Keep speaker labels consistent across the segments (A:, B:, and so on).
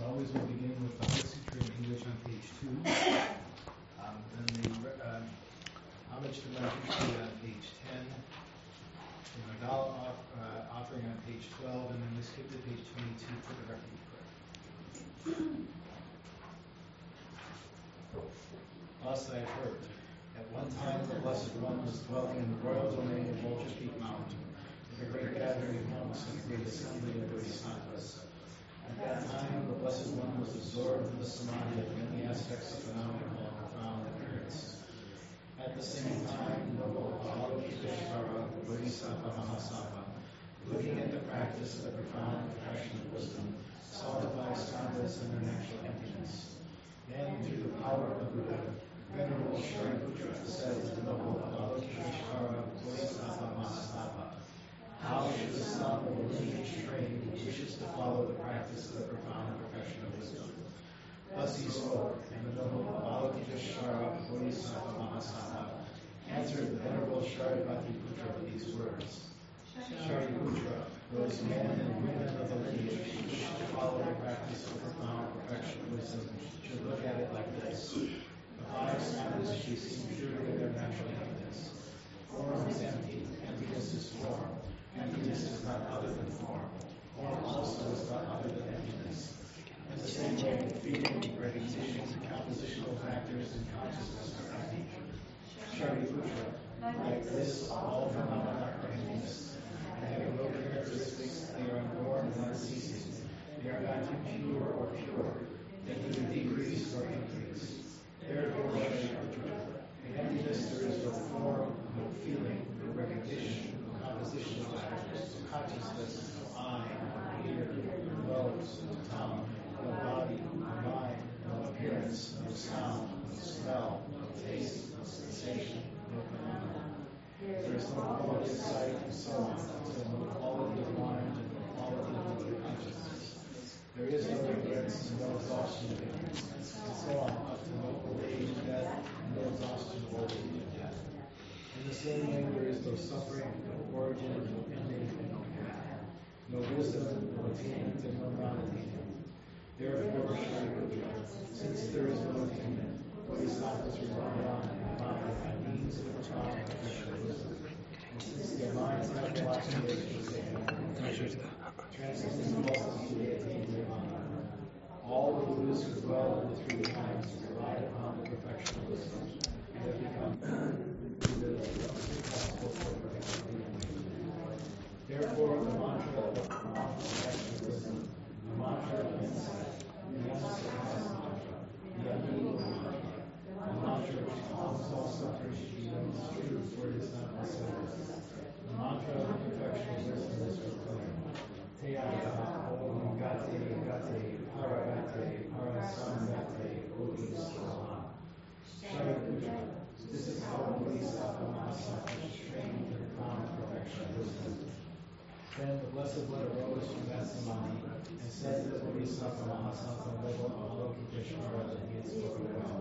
A: always, we'll begin with the Heart Sutra in English on page 2. Then the Homage to Manjushri on page 10. The Magala offering on page 12. And then we skip to page 22 for the refuge prayer. Thus I have heard. At one time, the Blessed One was dwelling in the royal domain of Vulture Peak Mountain, with a great gathering of monks and a great assembly of bodhisattvas. At that time, the Blessed One was absorbed in the samadhi of many aspects of phenomena called profound appearance. At the same time, noble Avalokiteshvara, Bodhisattva Mahasattva, looking at the practice of the profound perfection of wisdom, saw the five skandhas in their natural emptiness. Then, through the power of Buddha, Venerable Shariputra said to the noble Avalokiteshvara, Bodhisattva Mahasattva, how should the son of a lineage train who wishes to follow the practice of the profound perfection of wisdom? Thus he spoke, and the noble Avalokiteshvara, Bodhisattva Mahasattva, answered the Venerable Shariputra with these words. Shariputra, those men and women of the lineage who wish to follow the practice of profound perfection of wisdom should look at it like this. The five skandhas she sees purely in their natural emptiness. Form is empty, emptiness is form. Emptiness is not other than form. Form also is not other than emptiness. In the same way, feeling, recognition, compositional factors, and consciousness are empty. Shariputra, like this, all phenomena are emptiness. They have no characteristics, they are unborn and unceasing. They are not impure or pure. They neither decrease nor increase. Therefore, in emptiness there is no form, no feeling, no recognition, no compositional factors, no consciousness, no eye, no ear, no nose, no tongue, no body, no mind, no appearance, no sound, no smell, no taste, no sensation, no phenomenon. There is no quality of sight and so on, until no quality of mind and no quality of consciousness. There is no ignorance and no exhaustion of ignorance, and so on, up to no old age and death, and no exhaustion of old age and death. In the same way, there is no suffering, no origin, no ending, and no path. No wisdom, no attainment, and no non-attainment. Therefore, Shariputra, since there is no attainment, bodhisattvas rely on and abide by means of the profound perfection of wisdom. And since their minds have no aspirations, they have no pleasures, transcending multitude they attain nirvana. All the Buddhas who dwell in the three times relied upon the perfection of wisdom, and have become Buddhas impossible for perfection. Therefore, the mantra of the profound perfection of wisdom, the mantra of insight, the Yamasa mantra, the Yamini mantra, the mantra which calms all suffering should be known as truth, for it is not concealed. The mantra of the perfection of wisdom is proclaimed. Teyata, Om Gate, Gate, Paragate, Parasamgate, Bodhi Swaha. Shariputra, this is how Bodhisattva Mahasattva is trained in the profound perfection of wisdom. Then the Blessed One arose from that samadhi and said to the Bodhisattva Mahasattva level of Avalokiteshvara that he had spoken well.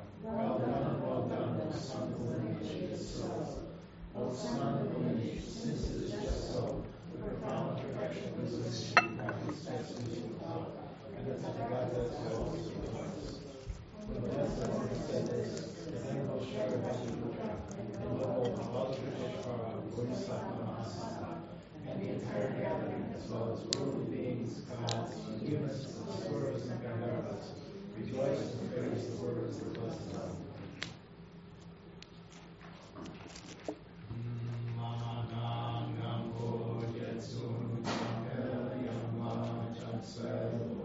A: Well done, O son of the lineage, it is so. O son of the lineage, since it is just so, the profound perfection of wisdom should be practiced best in you without, and the Tathagata is always rejoice. When the Blessed One said this, the Venerable Shariputra, the noble Avalokiteshvara, Bodhisattva Mahasattva, and the entire gathering, as well as worldly beings, gods, humans, asuras, and gandharvas, rejoiced and praised the words of the Blessed One. Mahadangam Bhojatsun Sampel Yamma Chatsel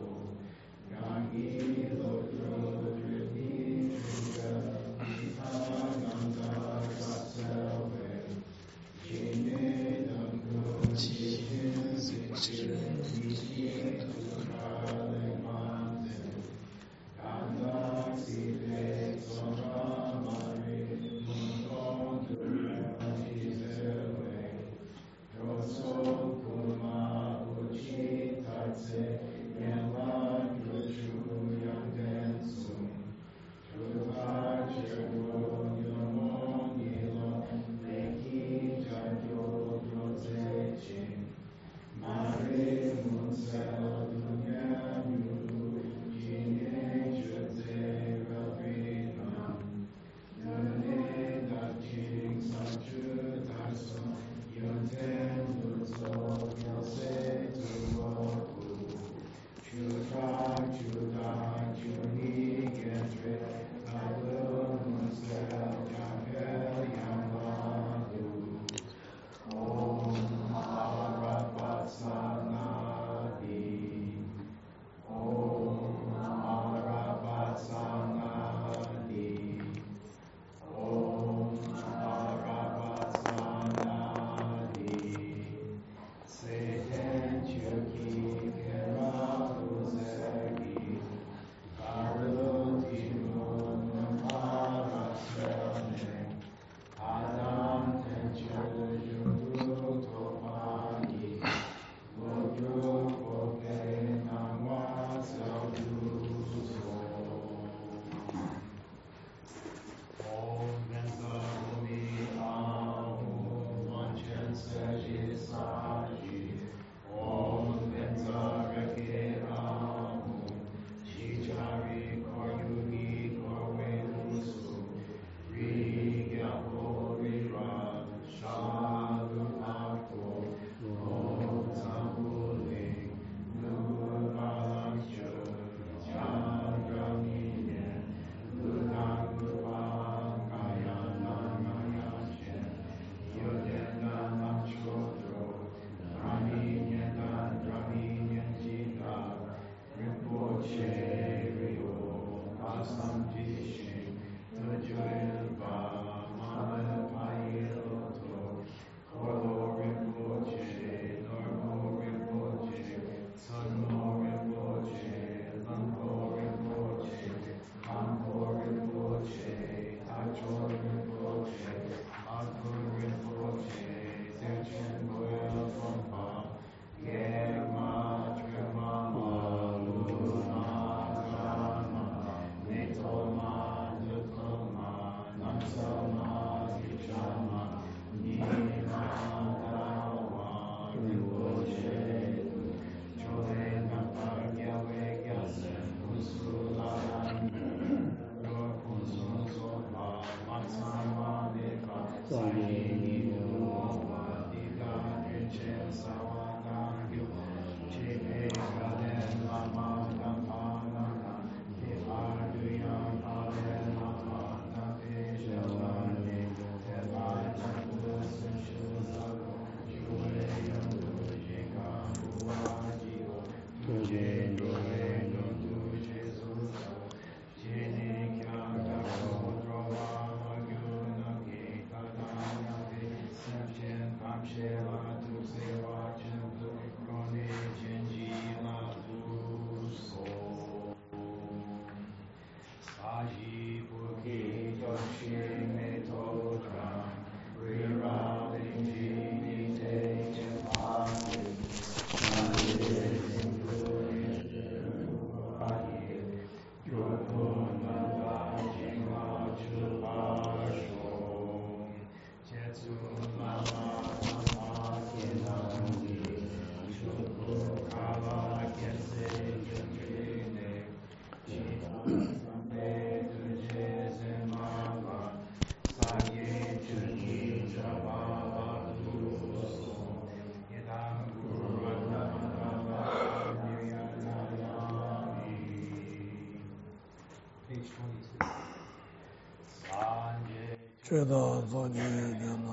B: 최다 소지되나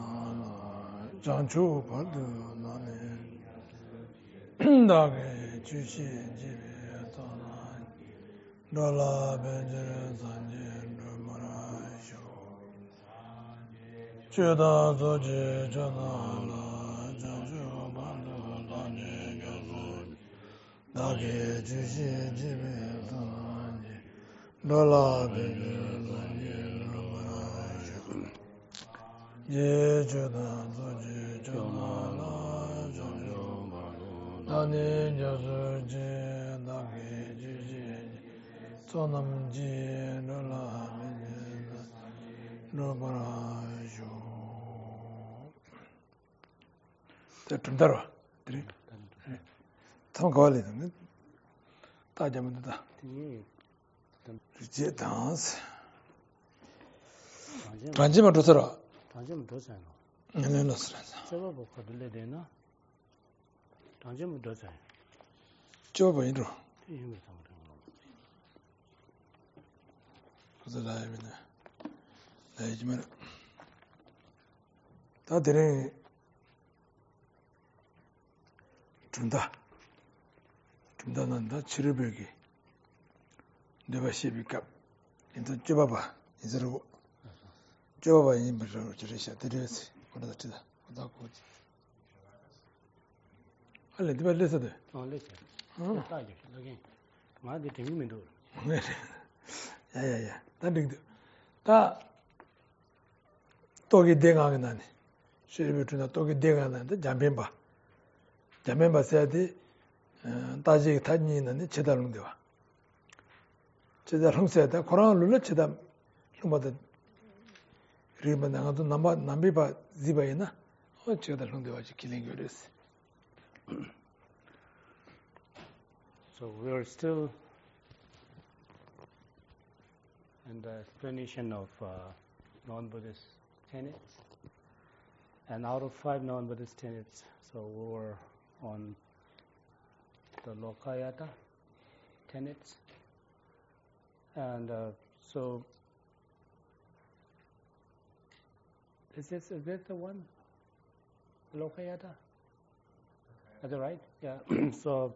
B: 장초 받도 나네 다게 주시 집에 떠나 돌아 벤저 산제 루마라쇼 최다 소지 전하라 장초 받도 나네 가서 다게 주시 집에 떠나 돌아 벤저 산제 예주다 소지 전하라 장조 나네 저수지 나게 주지 소남지 놀라면 놀바라쇼 대tum다로 그래 참 거리는 따자면다 이제 danse 간지만 들어라
C: 당신은 더 잘해.
B: 내가 넣었어.
C: 저거 보고 들려야 되나? 당신은 더 잘해.
B: 저거 이러. 그래서 라이브네. 나이지만 다들은 준다는다 치료벽이 내가 시비가 인도 좁아봐 이제로 좁아봐 이 무슨 저리셔 드려지 그러다 그다고 할래 디발레서도
C: 레서 따지 여기 마디 되면도
B: 야야야 단딩도 다 또기 대가가 나네 시비트나 또기 대가가 나는데 잠변봐 써야지 따지 타니는 제대로 되와 제대로 형세다 코로나 룰을 제대로 좀마다 리만 나가도 남비바 지바이나 제대로 형되와지 killing yours.
C: So we are still in the explanation of non-Buddhist tenets, and out of 5 non-Buddhist tenets, so we were on the Lokayata tenets, and so is this the one? Lokayata? Is that right? Yeah. So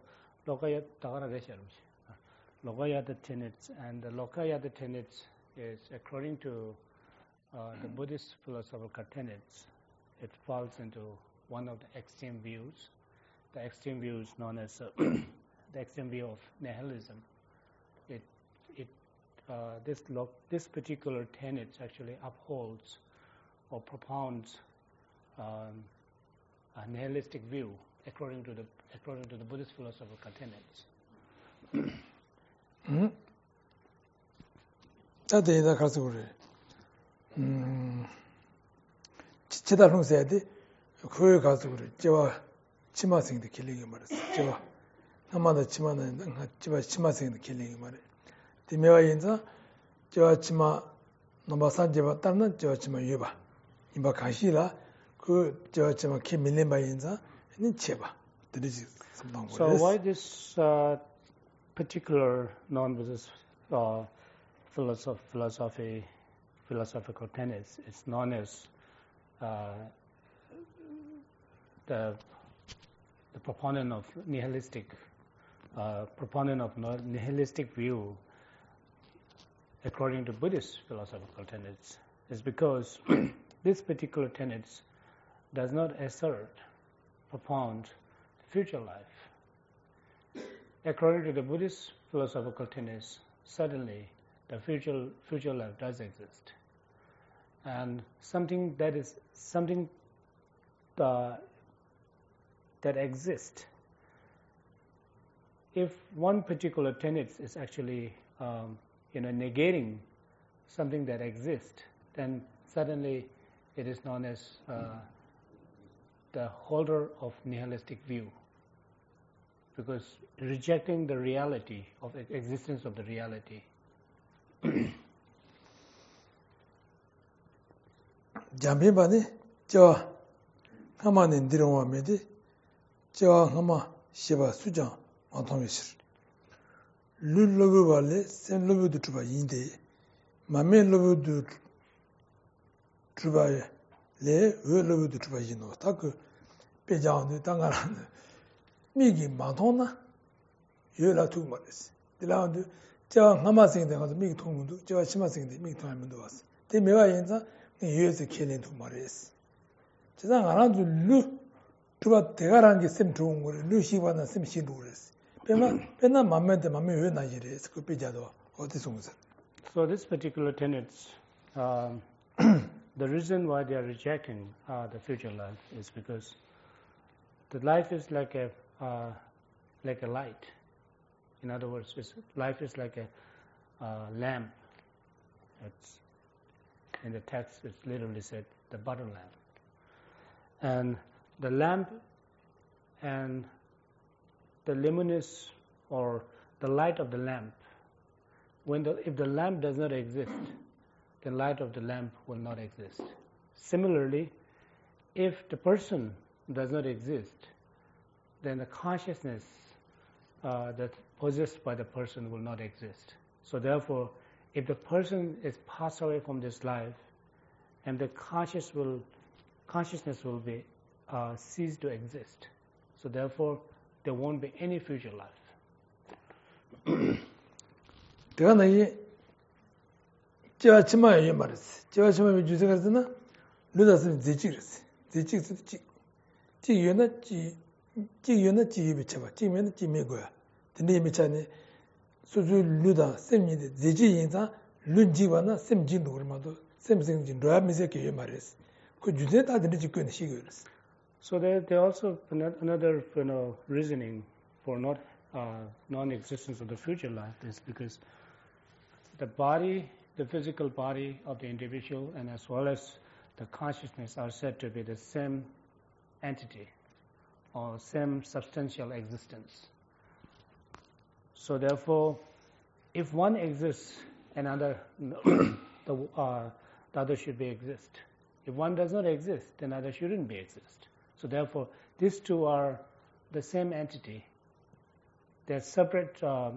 C: Lokayata tenets, and the Lokayata tenets is according to the Buddhist philosophical tenets. It falls into one of the extreme views. The extreme view is known as the extreme view of nihilism. This particular tenet actually upholds or propounds a nihilistic view according to the Buddhist philosophical tenets.
B: 다들 가서 그래. 지체다 형세야지. 그에 가서 그래. 제가 치마생도 길리게 말했어. 제가 아마도 치마는 제가 치마생도 길리게 말해. 디메와 인자 제가 치마 넘어산 제가 따는 제가 치마 유바. 이바 가시라 그 제가 치마 키 밀린 바 인자 니 제바. 들으지 something.
C: So why this particular non-Buddhist philosophical tenets is known as the proponent of nihilistic view according to Buddhist philosophical tenets is because this particular tenets does not propound future life. According to the Buddhist philosophical tenets, certainly the future life does exist, and something that exists. If one particular tenet is actually negating something that exists, then suddenly it is known as the holder of nihilistic view, because rejecting the reality of existence of the reality.
B: 잠비바니 저 가만히 들어오면디 저 하마 시바 수장 어통이시 룰로브 발레 센로브도 주바 인데 마메 로브도 주바에 레 외로브도 주바 인노 딱그 배장도 당가라는 미기 마통나 여라 두 말했어 들라운드 저 하마생데 가서 미기 통문도 저 심마생데 미기 통문도 왔어 대매와 인자 유에서 켈린도 말했어 제가 안 한도 루 주바 대가라는 게 셈 좋은 거를 루시바나 셈 신도 그랬어 배나 맘매한테 맘매 왜 나지래 그 빼자도 어디서 무슨
C: So this particular tenets, the reason why they are rejecting the future life is because the life is like a light. In other words, life is like a lamp. It's in the text. It's literally said the butter lamp, and the lamp and the luminous or the light of the lamp. If the lamp does not exist, the light of the lamp will not exist. Similarly, if the person does not exist, then the consciousness that possessed by the person will not exist. So therefore, if the person is passed away from this life, and the consciousness will be cease to exist. So therefore, there won't be any future life.
B: 대가나이 제가 치마에 말했어. 제가 치마에 주제가서나 루다스 지지르스. 지지스 지유나 지유나 지유비 쳐봐. 지면은 지메고야. 근데 미차네 수주 루다 셈니데 지지인자 룬지바나 셈진도 그러마도 셈생진 로야미세케 말했어. 그 주제 다 들으지고 시거스.
C: So there also another reasoning for not non-existence of the future life is because the body, the physical body of the individual, and as well as the consciousness are said to be the same entity or same substantial existence. So therefore, if one exists, another the other should be exist. If one does not exist, then other shouldn't be exist. So therefore, these two are the same entity. They're separate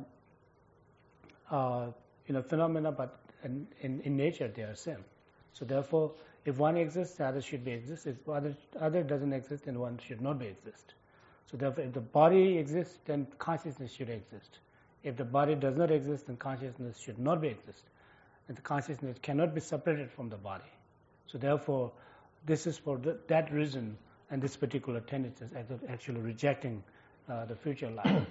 C: phenomena, but in nature they are same. So therefore, if one exists, the other should be exist. If other doesn't exist, then one should not be exist. So therefore, if the body exists, then consciousness should exist. If the body does not exist, then consciousness should not be exist. And the consciousness cannot be separated from the body. So therefore, this is for that reason, and this particular tenet is actually rejecting the future life.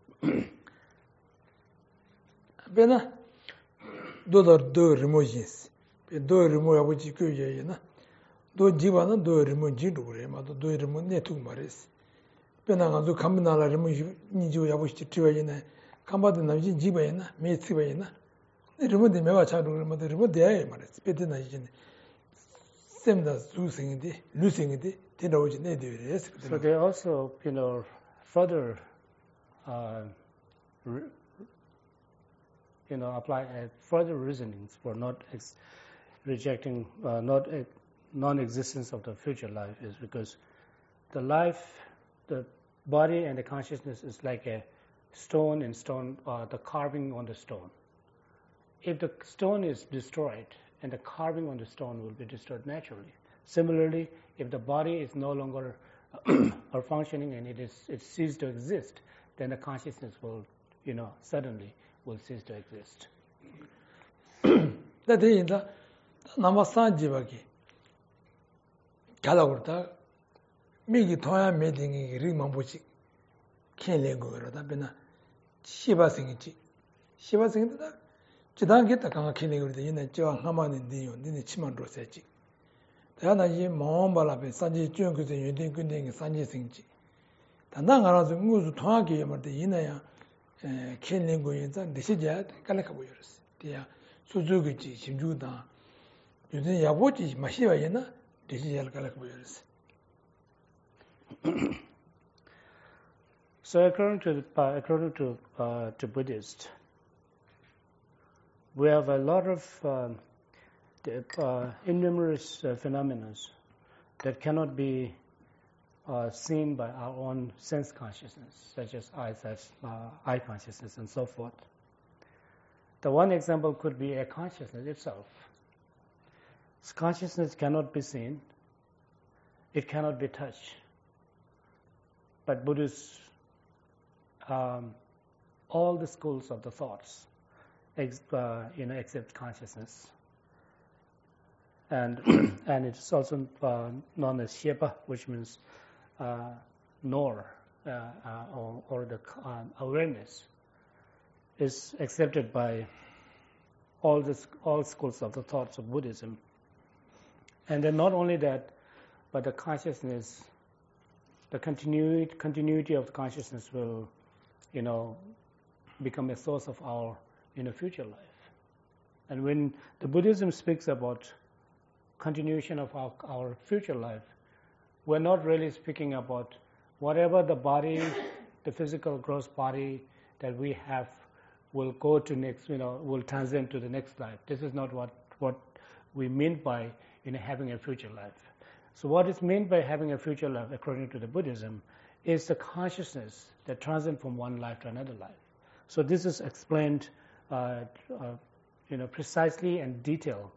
B: Bena do remojins. Do remoya which you na. Do jivana do remojindu rema do remone to maris. Bena do kamana remoj niju yabushi triwayina. Kambada naji jibayana, me triwayina. The remote the meva chadu remote the remote the maris. Petina yin. Semda losing it,
C: so they also, further, apply further reasonings for not rejecting, non-existence of the future life is because the life, the body and the consciousness is like a stone in stone, the carving on the stone. If the stone is destroyed, and the carving on the stone will be destroyed naturally. Similarly, if the body is no longer or functioning and it ceases to exist, then the consciousness will, suddenly will cease to exist.
B: That is the Namasan Jivaki. Kalagurta, Migi Toya meeting Rimambuchi, Kenlengo, Bena, Shiva Singichi. Shiva Singh. Chidan get the Kanga Killing in a Joan Haman in the Chimandro Sechi. The Anaji Mombala, Sanji Junkus and Yudin Gunding Sanji Singchi. The Nangara Muzu Twagi, but the Inaya Killing Goyens and the Sijat, Kalakabuers. They are Suzuki, Shinjuda. Using Yabuchi, Mashiva Yena, the Sijal Kalakabuers.
C: So according to Buddhists, we have a lot of innumerous phenomena that cannot be seen by our own sense consciousness, such as eye consciousness and so forth. The one example could be a consciousness itself. Consciousness cannot be seen, it cannot be touched. But Buddhists, all the schools of the thoughts, accept consciousness, and and it's also known as Shepa, which means knower or the awareness is accepted by all schools of the thoughts of Buddhism. And then not only that, but the consciousness, the continuity of the consciousness will, become a source of our future life. And when the Buddhism speaks about continuation of our future life, we're not really speaking about whatever the body, the physical gross body that we have will go to next, will transcend to the next life. This is not what we mean by having a future life. So what is meant by having a future life according to the Buddhism is the consciousness that transcends from one life to another life. So this is explained, precisely and detailed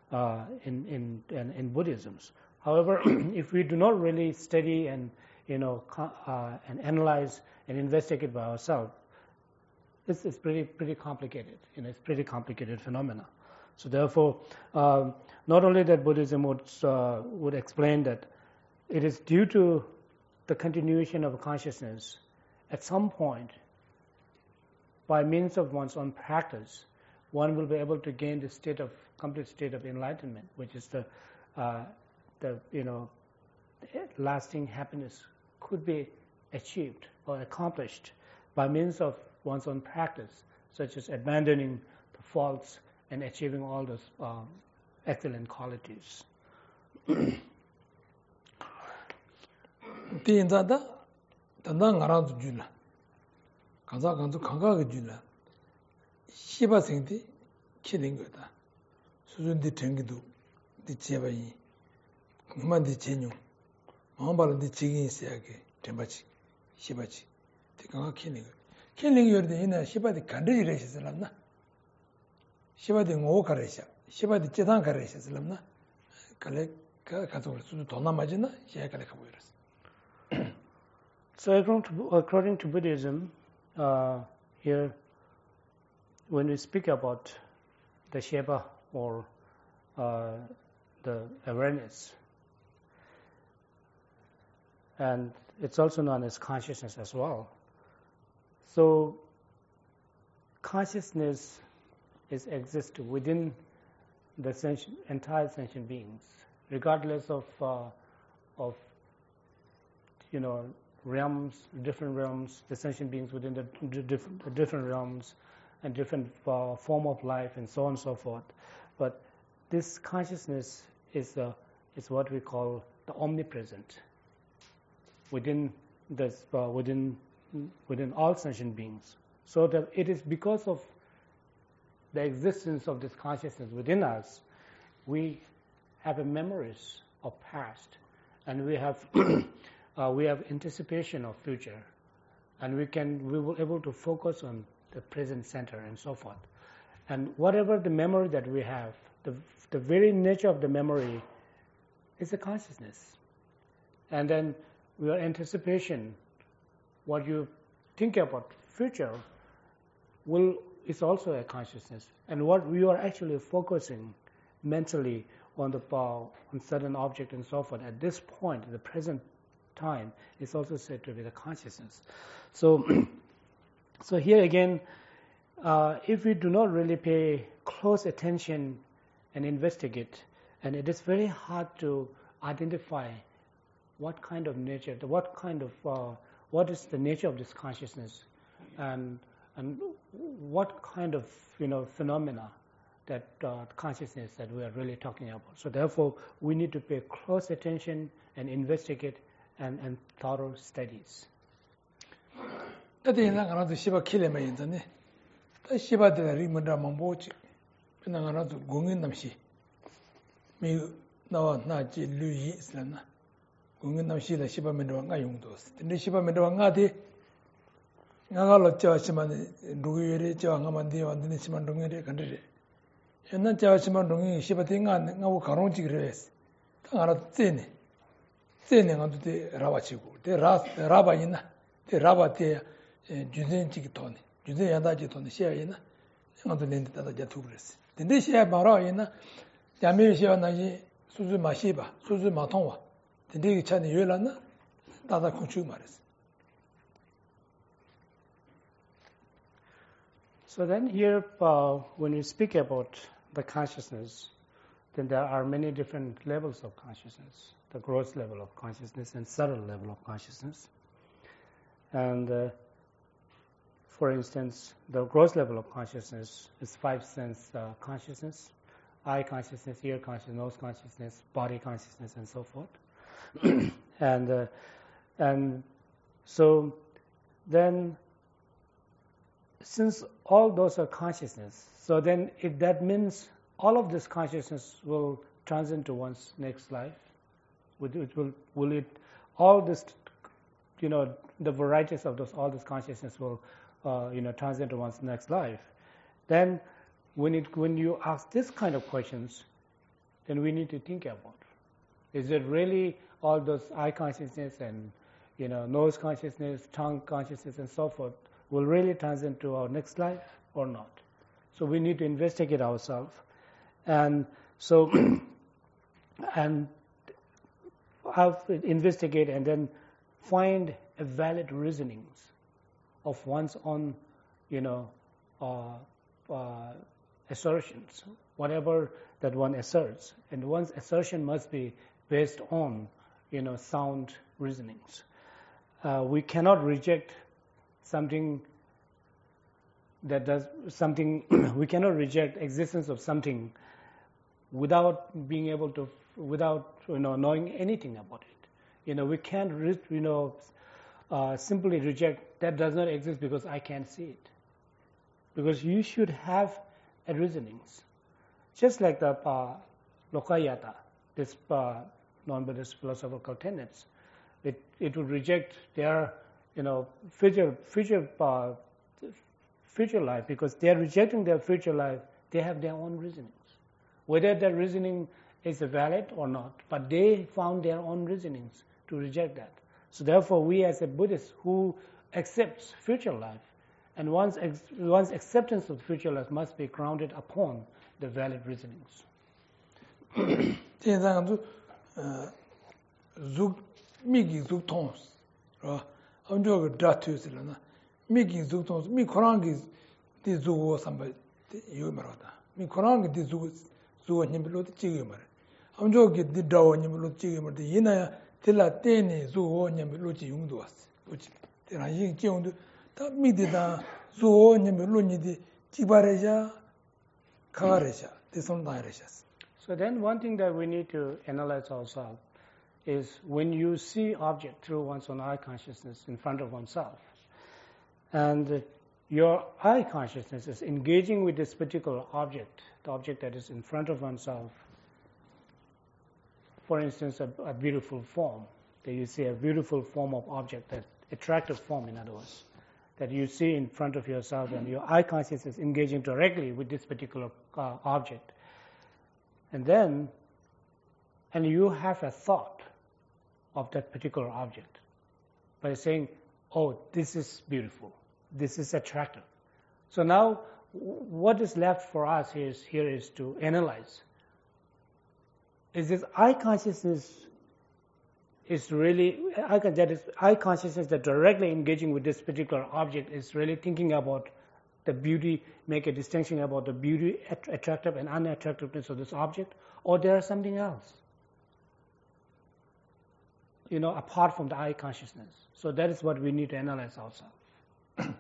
C: in Buddhism. However, if we do not really study and and analyze and investigate by ourselves, it's pretty complicated. It's pretty complicated phenomena. So therefore, not only that Buddhism would explain that it is due to the continuation of consciousness at some point, by means of one's own practice, one will be able to gain the complete state of enlightenment, which is the lasting happiness could be achieved or accomplished by means of one's own practice, such as abandoning the faults and achieving all those excellent qualities.
B: Tiinzada tanda ngaranzu juna kanza kanzu kangaga juna shiba singdi kilingoda suzundi tengidu di chebayi ngmandi chenyu mambala di chigin siage tembachi shibachi tikanga kiling yorde ina shiba di kandiri resislamna shiba di ngo karesha shiba di chedan karesha slamna kale kazo suzu dona majina shiya kale kaboyras.
C: So according to Buddhism, here when we speak about the Sheba or the awareness, and it's also known as consciousness as well. So consciousness exists within the entire sentient beings, regardless of realms, different realms, the sentient beings within the different realms and different form of life and so on and so forth. But this consciousness is what we call the omnipresent within all sentient beings. So that it is because of the existence of this consciousness within us, we have a memories of past, and we have anticipation of future, and we will able to focus on the present center and so forth. And whatever the memory that we have, the very nature of the memory is a consciousness. And then your anticipation, what you think about future, is also a consciousness. And what we are actually focusing mentally on certain object and so forth at this point, the present time, is also said to be the consciousness. So here again, if we do not really pay close attention and investigate, and it is very hard to identify what kind of nature, what is the nature of this consciousness, and what kind of phenomena that consciousness that we are really talking about. So therefore, we need to pay close attention and investigate and thorough studies.
B: Tadi ina ngana tu shiba kile ma yin zane, ta shiba de ri munda mambo chi, pina ngana tu gungin namshi, mi nawa na ji lu yi islam na, gungin namshi la shiba menda wa nga yung dos. Tende shiba menda wa nga di, nga lo jawa shima ndugu yore, jawa nga mandi wa dine shima ndungi re kandire. Yana jawa shima ndungi shiba di nga wu karong chigi re es, ta ngana tu tsene, tsene nga tu te raba chigu, te raba ina, te raba te juzen chigi toni, juzen yanda chigi toni shea ina, nga tu lente tata jatu kres. Tende shea mara ina, yamiri shea na yi suzu ma shiba, suzu ma tongwa, tende ki chani yue la na, tata kongchu ma res.
C: So then here, when we speak about the consciousness, then there are many different levels of consciousness. The gross level of consciousness and subtle level of consciousness. And for instance, the gross level of consciousness is 5 sense consciousness, eye consciousness, ear consciousness, nose consciousness, body consciousness, and so forth. and so then, since all those are consciousness, so then that means all of this consciousness will transcend to one's next life. Will it all this the varieties of all this consciousness will, transcend to one's next life. Then, when you ask this kind of questions, then we need to think about: is it really all those eye consciousness and nose consciousness, tongue consciousness, and so forth will really transcend to our next life or not? So we need to investigate ourselves, and so and investigate and then find a valid reasonings of one's own, assertions, whatever that one asserts, and one's assertion must be based on, sound reasonings. We cannot reject something that does something. We cannot reject existence of something without being able to, without knowing anything about it. We can't, simply reject that does not exist because I can't see it. Because you should have a reasonings, just like the Lokayata, this non-Buddhist philosophical tenets. It would reject their future life, because they are rejecting their future life. They have their own reasonings, whether that reasoning is valid or not. But they found their own reasonings to reject that. So therefore, we as a Buddhist who accepts future life, and one's acceptance of future life must be grounded upon the valid reasonings.
B: Migi zuk tons, amjo dratu silana. Migi zuk tons, mi korangi di zugo samba yumarada. Mi korangi di zugo nyimlo ti chigimar. Amjo ki di dawo nyimlo chigimar di yina tila teni zugo nyimlo chi yungduas. Uchi tena yin chiyungdu ta mi di da zugo nyimlo ni di chibareja kagareja tisondaireshas.
C: So then one thing that we need to analyze ourselves is when you see object through one's own eye consciousness in front of oneself, and your eye consciousness is engaging with this particular object, the object that is in front of oneself. For instance, a beautiful form, that you see a beautiful form of object, that attractive form, in other words, that you see in front of yourself, and your eye consciousness is engaging directly with this particular object. And you have a thought of that particular object by saying, oh, this is beautiful, this is attractive. So now what is left for us here is to analyze. Is this eye consciousness is really, eye consciousness that directly engaging with this particular object is really thinking about the beauty, make a distinction about the beauty, attractive and unattractiveness of this object, or there is something else, apart from the eye consciousness. So that is what we need to analyze ourselves.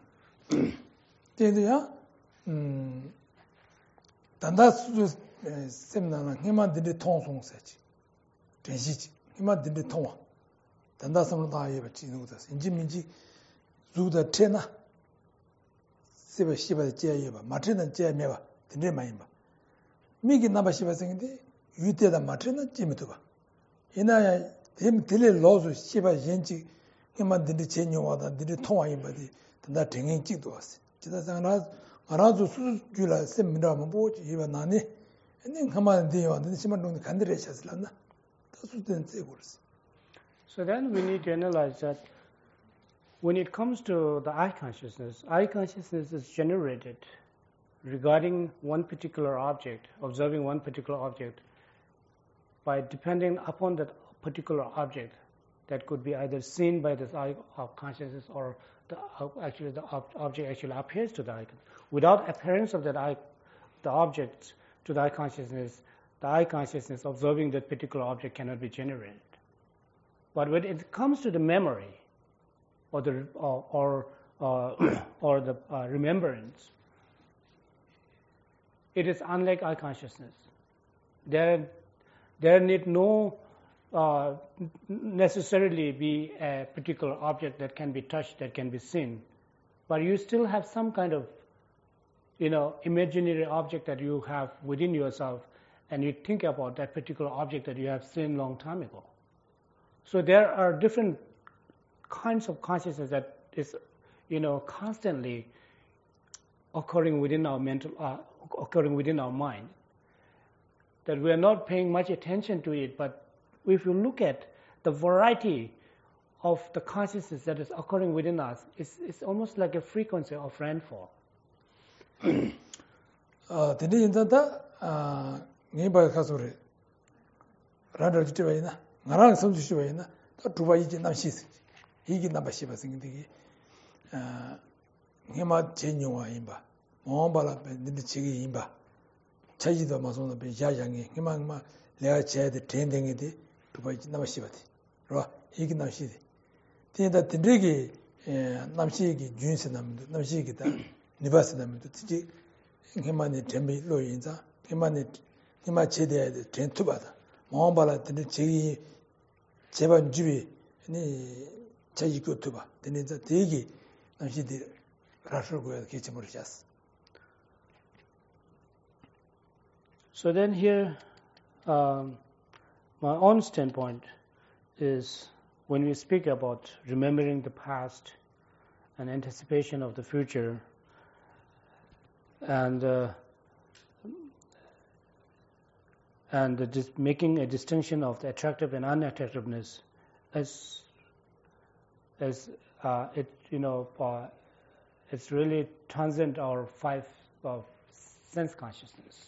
B: Tanda suju semna ngima dinde tong song sachi. Tenshi ngima dinde tong. Tanda samlo da yeba chi no das. Inji minji zuda tena. Seba shiba de jaya yeba, matrina jaya meba, dinde mayimba. Migi naba shiba sengde yute da matrina jimituba. Ina dem dile lozu shiba yenji ngima dinde chenyo wada dinde tong yeba di tanda tengin chi do was. Chida sangna arazu su gyula semira mo yeba nani. Ene ngama de wa dinde shima dong kandire chaslana. Tasu den zegurs.
C: So then we need to analyze that when it comes to the eye consciousness is generated regarding one particular object, observing one particular object, by depending upon that particular object that could be either seen by this eye of consciousness or the object actually appears to the eye. Without appearance of that eye, the object to the eye consciousness observing that particular object cannot be generated. But when it comes to the memory, or the remembrance, it is unlike eye consciousness. There need no necessarily be a particular object that can be touched, that can be seen, but you still have some kind of imaginary object that you have within yourself, and you think about that particular object that you have seen long time ago. So there are different kinds of consciousness that is, constantly occurring within our mind. That we are not paying much attention to it, but if you look at the variety of the consciousness that is occurring within us, it's almost like a frequency of rainfall.
B: Tene inzanta ngenpa khasore randar jitiwa ina ngarang samsu shiwa ina ta tuba iji namshi singi igi namba shiba singi digi ngema che nyungwa inba mawambala nindi chigi inba chajido masona pe yayangi ngema lea chayade tendengi di tuba iji namba shiba di rwa igi namshi di tene ta tindrigi namshi igi junsi namidu namshi igi ta nibasi namidu tiji ngema tembi lo yinza ngema chede ten tubada mawambala tene chegi cheba njubi ni chaji kyo tuba tene za tegi namshi di rashur goya kechimur shas.
C: So then here my own standpoint is when we speak about remembering the past and anticipation of the future and just making a distinction of the attractive and unattractiveness as it it's really transcend our five of sense consciousness.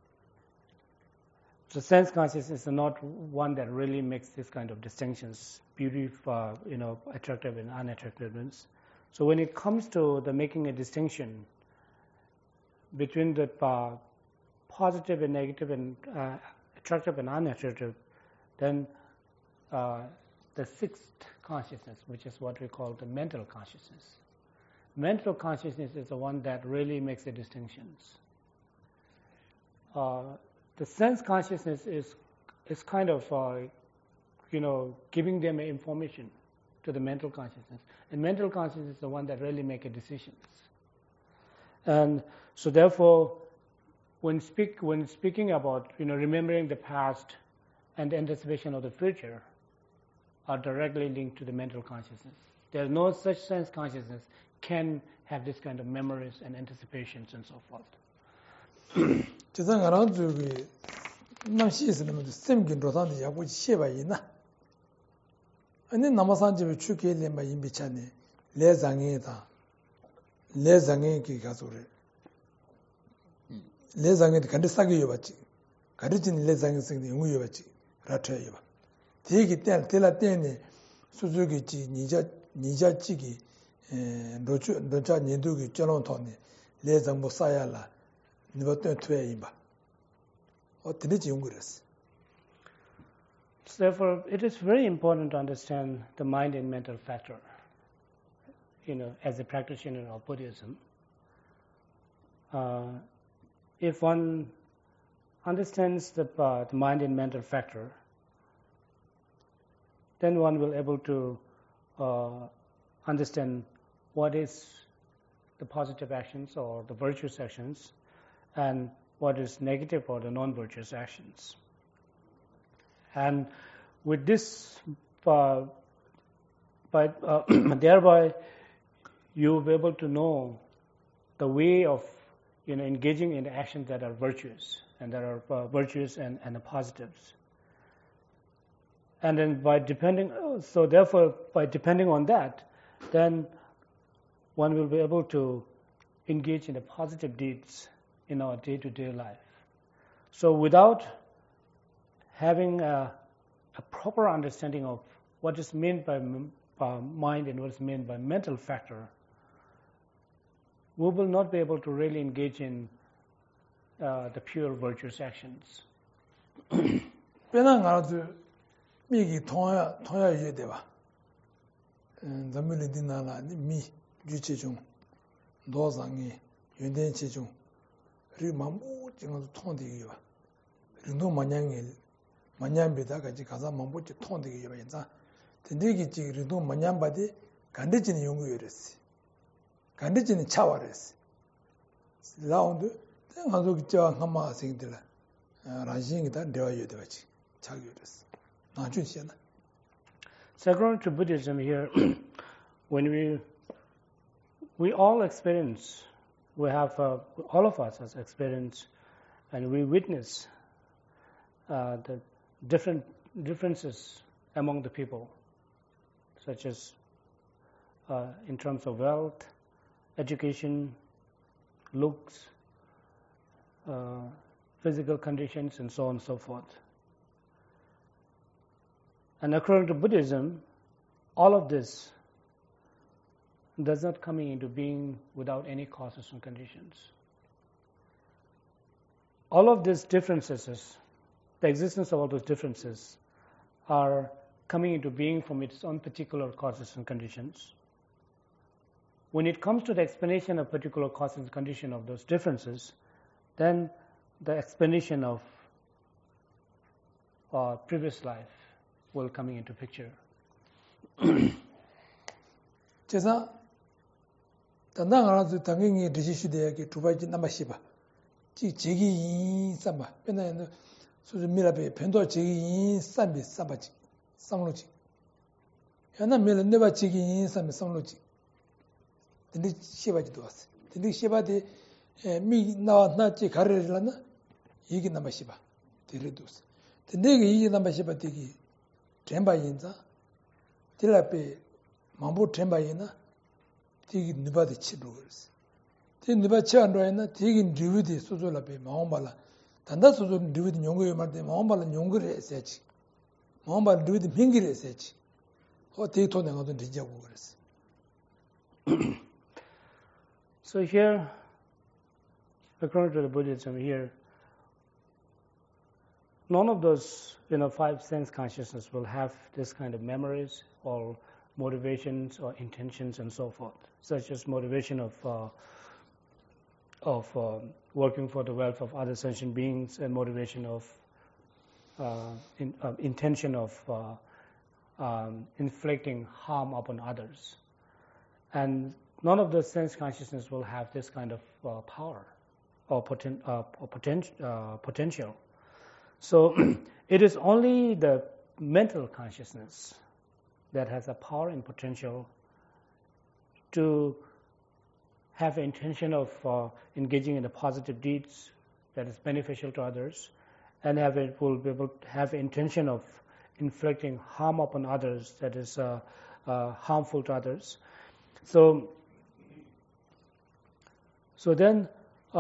C: So sense consciousness is not one that really makes this kind of distinctions, beauty, attractive and unattractiveness. So when it comes to the making a distinction between the positive and negative and attractive and unattractive, then the sixth consciousness, which is what we call the mental consciousness. Mental consciousness is the one that really makes the distinctions. The sense consciousness is kind of giving them information to the mental consciousness, and mental consciousness is the one that really makes decisions. And so therefore, when speaking about remembering the past and the anticipation of the future are directly linked to the mental consciousness. There's no such sense consciousness can have this kind of memories and anticipations and so forth.
B: 레장에 간데 싸게 여봤지. 가르친 레장에 생긴 용우 여봤지. 라트에 여봐. 되게 때라 때네 수수기지 니자찌기 노자 년도기 쩔론토네 레장 뭐 싸야라. 니버터 퇴에 임바. 어떻게 연구했어?
C: Therefore, it is very important to understand the mind and mental factor. As a practitioner of Buddhism. If one understands the mind and mental factor, then one will able to understand what is the positive actions or the virtuous actions and what is negative or the non-virtuous actions. And with this, thereby you will be able to know the way of engaging in actions that are virtuous and that are virtuous and the positives. And then by depending on that, then one will be able to engage in the positive deeds in our day-to-day life. So without having a proper understanding of what is meant by mind and what is meant by mental factor, we will not be able to really engage in the pure virtuous actions.
B: 미기 통야 예대와 zamulidinala mi juchejung 도상이 연대체중 리마무 정도 통되기와 rindu 만냥비다까지 가서 mam부지 통되기와 인자 근데기 지 rindu 만냥바디 간데지는 연구였어 간데지는 차와랬어 라운드 땡하고 저 한마 생들 라싱이다 되어야 되지 차기였어. So according
C: to Buddhism here, when we all experience, we have all of us has experienced, and we witness the differences among the people, such as in terms of wealth, education, looks, physical conditions, and so on and so forth. And according to Buddhism, all of this does not come into being without any causes and conditions. All of these differences, the existence of all those differences, are coming into being from its own particular causes and conditions. When it comes to the explanation of particular causes and conditions of those differences, then the explanation of previous life will come into picture.
B: 제가 단단하게 당연히 디시시대에 두 가지 남아시바. 지 제기 인삼바. 변화는 수준 미라베 변도 제기 인삼비 삼바지. 삼로지. 하나 밀은 내가 제기 인삼비 삼로지. 근데 시바지도 왔어. 근데 시바데 미 나와 나지 가르르라나 이게 남아시바. 데르도스. 근데 이게 남아시바 되기 템바인자. 딜라페 mambu temba yina tiki nipa di chidu kores. Tiki nipa chi andwa yina tiki ndiwi di suzu la pe maungpa la tanda suzu ndiwi di nyongu yu marde maungpa la nyongu re esechi. Maungpa la ndiwi di mingi re esechi. Ho tiki to nenga to rinja ku kores.
C: So here, according to the Buddhism here, none of those five sense consciousness will have this kind of memories or motivations or intentions and so forth, such as motivation of working for the welfare of other sentient beings and motivation of intention of inflicting harm upon others. And none of the sense consciousness will have this kind of power or potential. So it is only the mental consciousness that has a power and potential to have an intention of engaging in the positive deeds that is beneficial to others, and will be able to have intention of inflicting harm upon others that is harmful to others. So then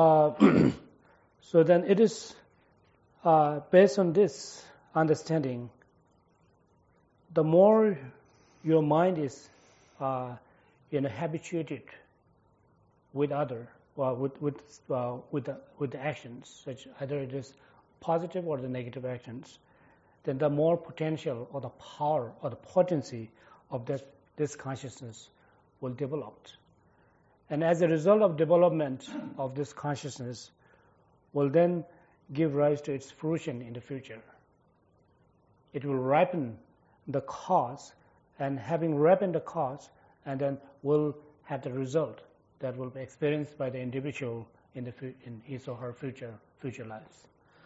C: it is based on this understanding. The more your mind is habituated with other, with the actions, such either it is positive or the negative actions, then the more potential or the power or the potency of this consciousness will develop. And as a result of development of this consciousness, will then give rise to its fruition in the future. It will ripen the cause, and having ripened the cause, and then will have the result that will be experienced by the individual in his or her future lives.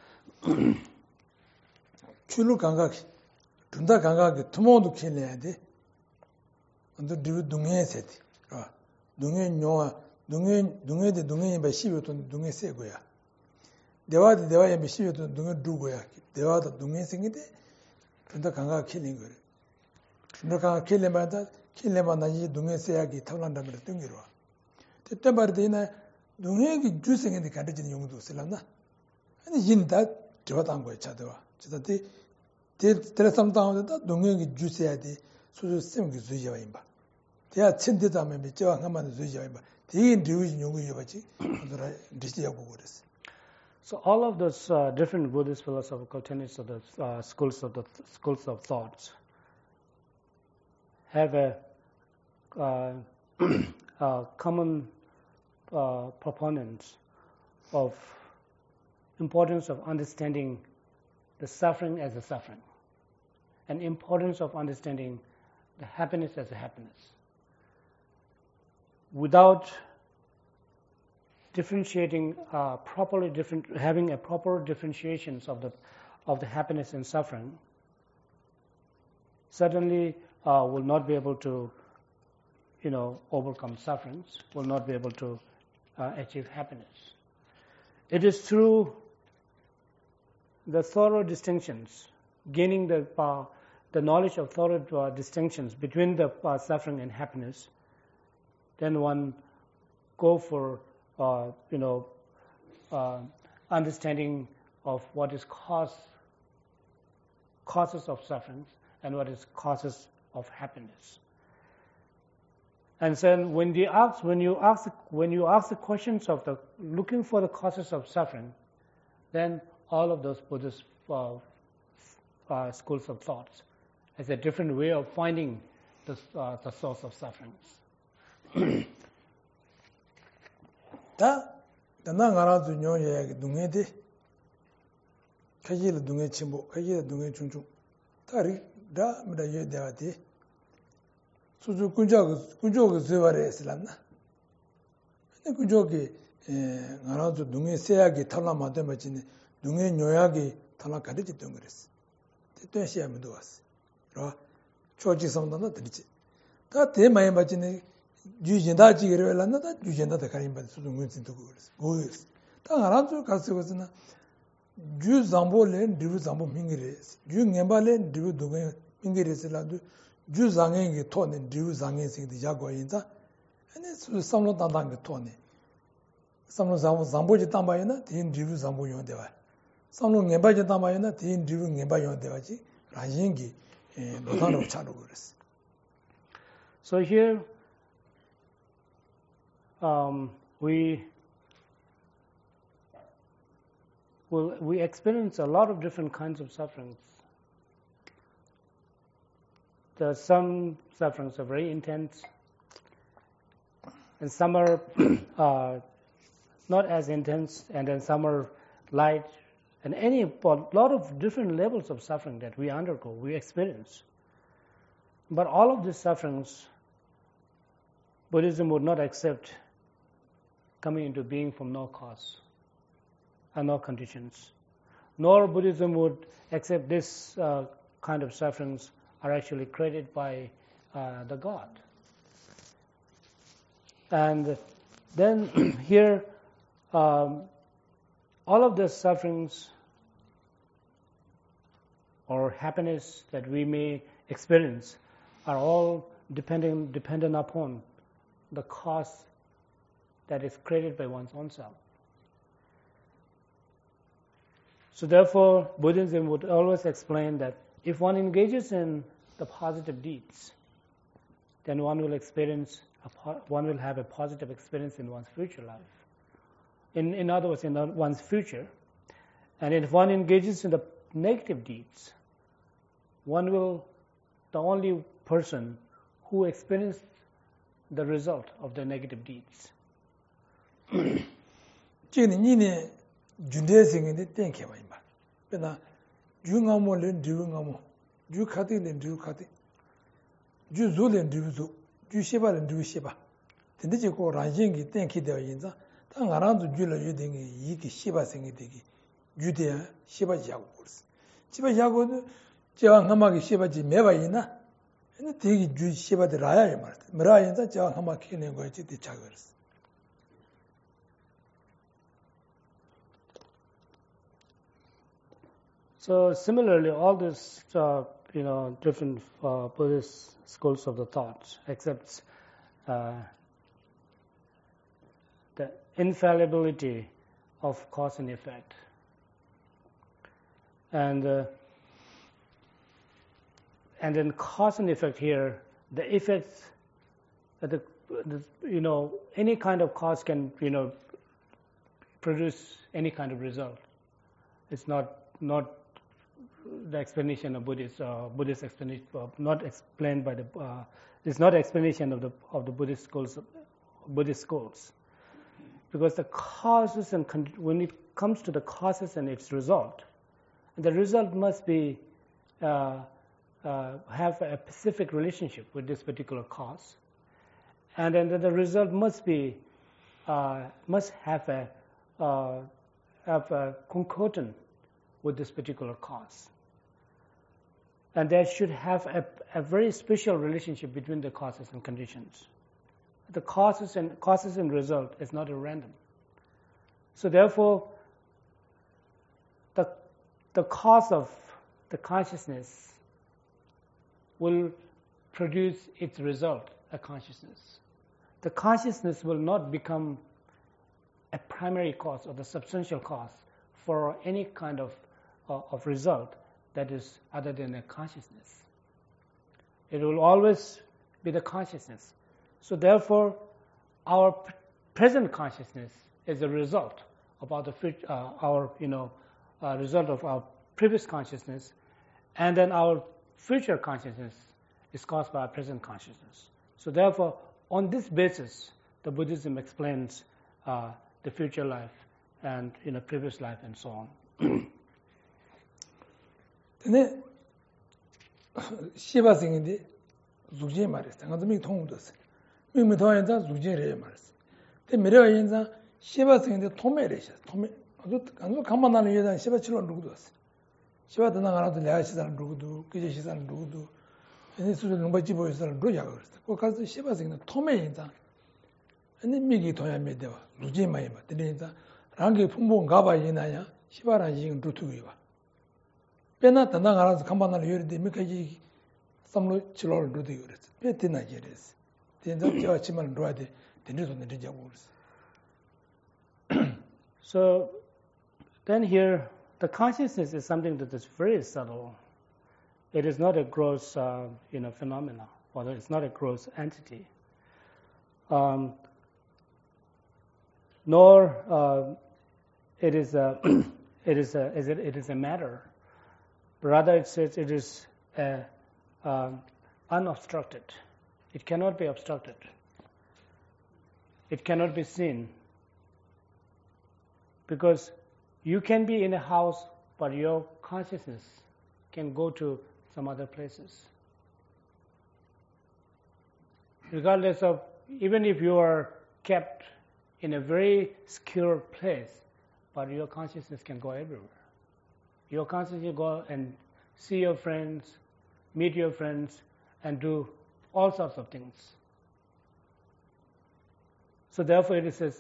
B: 출루 감각, 둔다 감각, 투모도 키내야 돼. 근데 동해 세티, 동해 녀와, 동해데 동해에 봐 시비도 동해 세고야. 대화에 봐 시비도 동해 두고야. 대화도 동해 생기데. 둔다 감각 키는 거래. 둔다 감각 킬레마다 나지 동해 세야기 털란다면 등기로. 그때 말이나 동해기 주생인데 가르치는 용도 쓸라나. 아니 인다 저다한 거야 차도와. 저한테 대삼당하다 동해기 주세야 돼. 소소 쌤기 주여야 임바. 대야 친데도 하면 저와 한만 주여야 임바. 대인 리우지 용이 봐지. 오늘 리지하고 그랬어.
C: So all of those different Buddhist philosophical tenets of the schools of thoughts have a common proponents of importance of understanding the suffering as a suffering, and importance of understanding the happiness as a happiness. Without differentiating having a proper differentiations of the happiness and suffering, certainly will not be able to overcome sufferings, will not be able to achieve happiness. It is through the thorough distinctions, gaining the knowledge of thorough distinctions between the suffering and happiness, then one go for understanding of what is causes of sufferings and what is causes of happiness. And so when you ask the questions of looking for the causes of suffering, then all of those Buddhist schools of thoughts is a different way of finding the source of sufferings.
B: 다 나가라도 녀에 동에데 가지를 동에 침보 가지를 동에 중중 다리 다 뭐다 예대와데 수주 군조가 세와레스란나 근데 군조기 나라도 동에 세야기 탈라마데 마치네 동에 녀야기 탈라 가르치 던 그랬어 대시하면도 왔어 라 초지성도는 들지 다 대마에 마치네 주진다 지기를라나다 주진다다 가림바 수중은 진도 그랬어 뭐였어 다 알아서 가서거나 주 잠보레 디부 잠보 민기레스 주 녜발레 디부 동에 민기레스라도 주 장행이 토네 디부 장행생이 야고인다 아니 수상로 단단게 토네 상로 잠보지 담바이나 딘 디부 잠보 용대와 상로 녜바지 담바이나 딘 디부 녜바 용대와지 라진기 노단으로 차로 그랬어.
C: So here we experience a lot of different kinds of sufferings. Some sufferings are very intense, and some are not as intense, and then some are light, and a lot of different levels of suffering that we undergo, we experience. But all of these sufferings, Buddhism would not accept coming into being from no cause and no conditions. Nor Buddhism would accept this kind of sufferings are actually created by the God. And then here, all of the sufferings or happiness that we may experience are all dependent upon the cause that is created by one's own self. So therefore, Buddhism would always explain that if one engages in the positive deeds, then one will have a positive experience in one's future life. In other words, in one's future. And if one engages in the negative deeds, the only person who experienced the result of the negative deeds.
B: 니네 준대생인데 땡케 봐 임마. 그러나 중앙모는 중앙모. 주카디는 주카디. 주조는 주조. 주시바는 주시바. 근데 고 라진기 땡케 되어 인자. 당 알아도 줄려 유딩이 이게 시바생이 되기. 유대야 시바지하고 그랬어. 시바지하고는 제왕 한마기 시바지 매바이나. 근데 되게 주 시바들 라야 이 말. 뭐라인자 제왕 한마기 키는 거지 대차 그랬어.
C: So similarly, all these different Buddhist schools of the thought accepts the infallibility of cause and effect, and then cause and effect here, the effects, any kind of cause can produce any kind of result. It's not the explanation of Buddhist explanation, not explained by it's not explanation of the Buddhist schools, because the causes and when it comes to the causes and its result, the result must be have a specific relationship with this particular cause, and then the result must have a concordant with this particular cause. And there should have a very special relationship between the causes and conditions. the causes and result is not a random. So therefore, the cause of the consciousness will produce its result, a consciousness. The consciousness will not become a primary cause or the substantial cause for any kind of result that is other than a consciousness. It will always be the consciousness. So therefore, our present consciousness is a result of result of our previous consciousness, and then our future consciousness is caused by our present consciousness. So therefore, on this basis, the Buddhism explains the future life and previous life and so on.
B: 근데 시바생인데 죽지 말했어. 가서 미 통도스. 미 통해서 죽지래 말했어. 근데 미래가 인자 시바생인데 통매래셔. 통매. 아주 간만하는 여자 시바칠로 누구도스. 시바도 나가라도 내가 시사는 누구도 그제 시사는 누구도 얘네 수준 농바지 보여서는 누구야 그랬어. 그 가서 시바생인데 통매 인자. 근데 미기 도야매 되와. 죽지 마이 봐. 근데 인자 랑게 풍부 가봐 이나야 시바란 지금 루트고 봐. 배나 단당 알아서 간만하는 요리데 미까지 삼로 치료를 누르고 그랬어. 배티나 제레스. 된다 저 아침만 누워야 돼. 된지도 늦자고 그랬어.
C: So then here the consciousness is something that is very subtle. It is not a gross phenomena, or it's not a gross entity. Nor it is a matter. Rather, it says it is unobstructed. It cannot be obstructed. It cannot be seen. Because you can be in a house, but your consciousness can go to some other places. Regardless of, even if you are kept in a very secure place, but your consciousness can go everywhere. Your consciousness go and see your friends, meet your friends, and do all sorts of things. So therefore,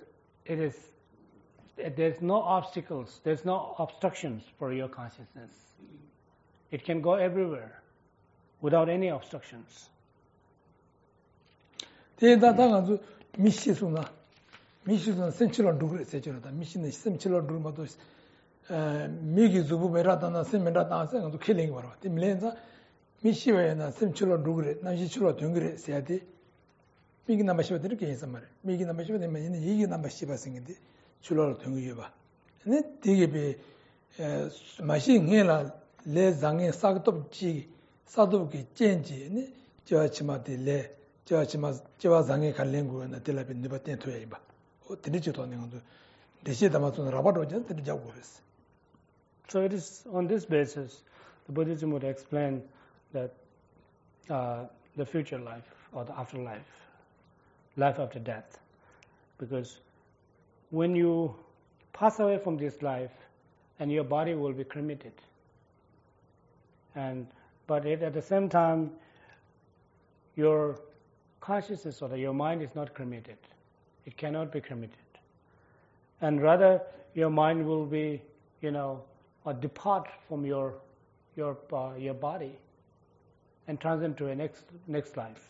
C: there's no obstacles, there's no obstructions for your consciousness. It can go everywhere without any obstructions.
B: 대단한 미시수나 센츄럴 누구를 세주다. 미시는 센츄럴 누구도 미기 주부 메라다나 세메라다나 생도 킬링 바로. 밀렌자 미시웨나 센츄럴 누구를 나시츄럴 동그레 세야디. 미기 남바시바 되게 해서 말해. 미기 남바시바 되면 이게 남바시바 생긴데 출로를 동의해 봐. 근데 되게 비 마신 해라 레 장에 싹톱지 사도기 젠지 저치마들레 저치마 저와 장에 관련 거는 들라비 네버텐 토해 봐. 드리지도 않는 것도 대시다마서 라바도 전 드리자고 그랬어.
C: So it is on this basis the Buddhism would explain that the future life or the afterlife, life after death, because when you pass away from this life and your body will be cremated, but at the same time your consciousness or your mind is not cremated. It cannot be cremated. And rather your mind will be, or depart from your body and transit to a next life.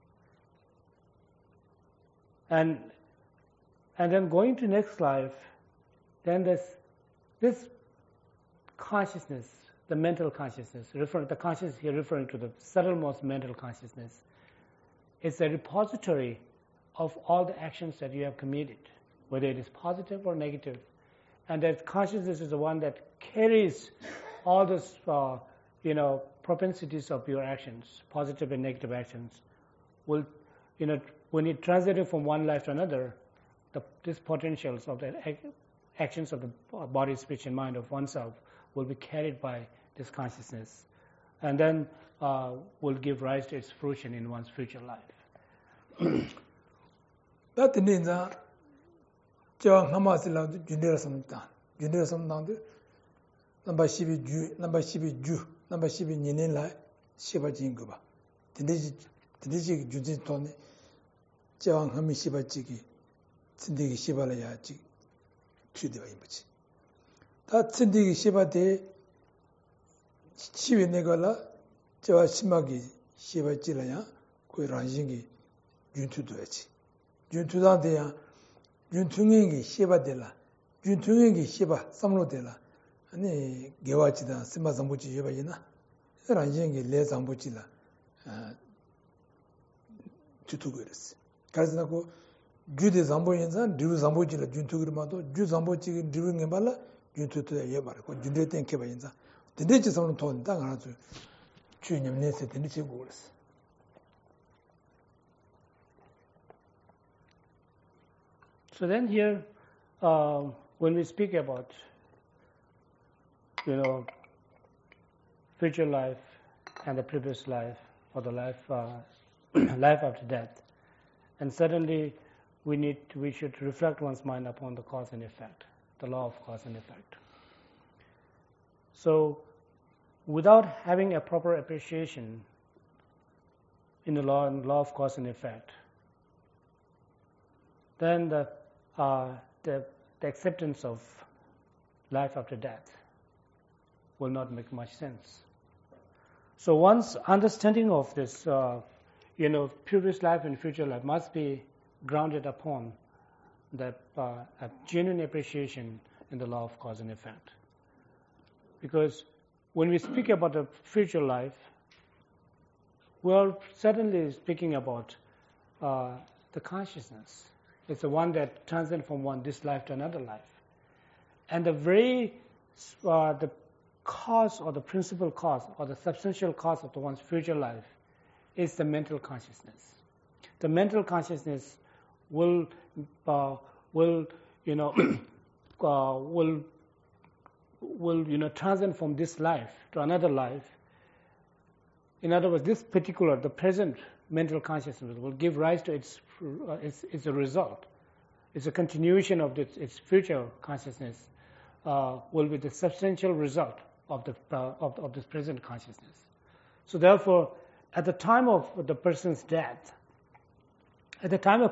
C: And then going to next life, then this consciousness, the mental consciousness, the consciousness here referring to the subtlemost mental consciousness, is a repository of all the actions that you have committed, whether it is positive or negative. And that consciousness is the one that carries all those, propensities of your actions, positive and negative actions. When you transit it from one life to another, these potentials of the actions of the body, speech, and mind of oneself will be carried by this consciousness, and then will give rise to its fruition in one's future life.
B: That means that 저 하마슬라 준비했습니다. 준비했습니다. 넘버 12주, 넘버 12주, 넘버 12년에 시바진 거 봐. 드디지 준진 돈에 제왕 함이 시바찌기 친디기 시발라야 지 취되어 있지. 다 친디기 시바데 시위 내가라 저와 심하게 시바찌라야 그 란싱이 윤투도야지. 윤투다데야 윤퉁행이 시바데라 윤퉁행이 시바 삼로데라 아니 개와지다 심마zam부지 예바이나 란싱이 레zam부지라 주투고랬어. 그래서 주데 zambo인자 디루 zambo지라 준투그마도 주 zambo지 디루게 발라 준투도 예바고 준데 땡케 바인자 근데지 선은 돈 당하죠. 주님 내세 된지 고랬어.
C: So then here, when we speak about, future life and the previous life, or the life life after death, and certainly we should reflect one's mind upon the cause and effect, the law of cause and effect. So, without having a proper appreciation in the law of cause and effect, then the acceptance of life after death will not make much sense. So one's understanding of this, previous life and future life must be grounded upon a genuine appreciation in the law of cause and effect. Because when we speak about the future life, we are certainly speaking about the consciousness. It's the one that transcends from this life to another life. And the cause or the principal cause or the substantial cause of one's future life is the mental consciousness. The mental consciousness will transcend from this life to another life. In other words, the present mental consciousness will give rise to its a result. It's a continuation of its future consciousness will be the substantial result of this present consciousness. So therefore, at the time of the person's death, and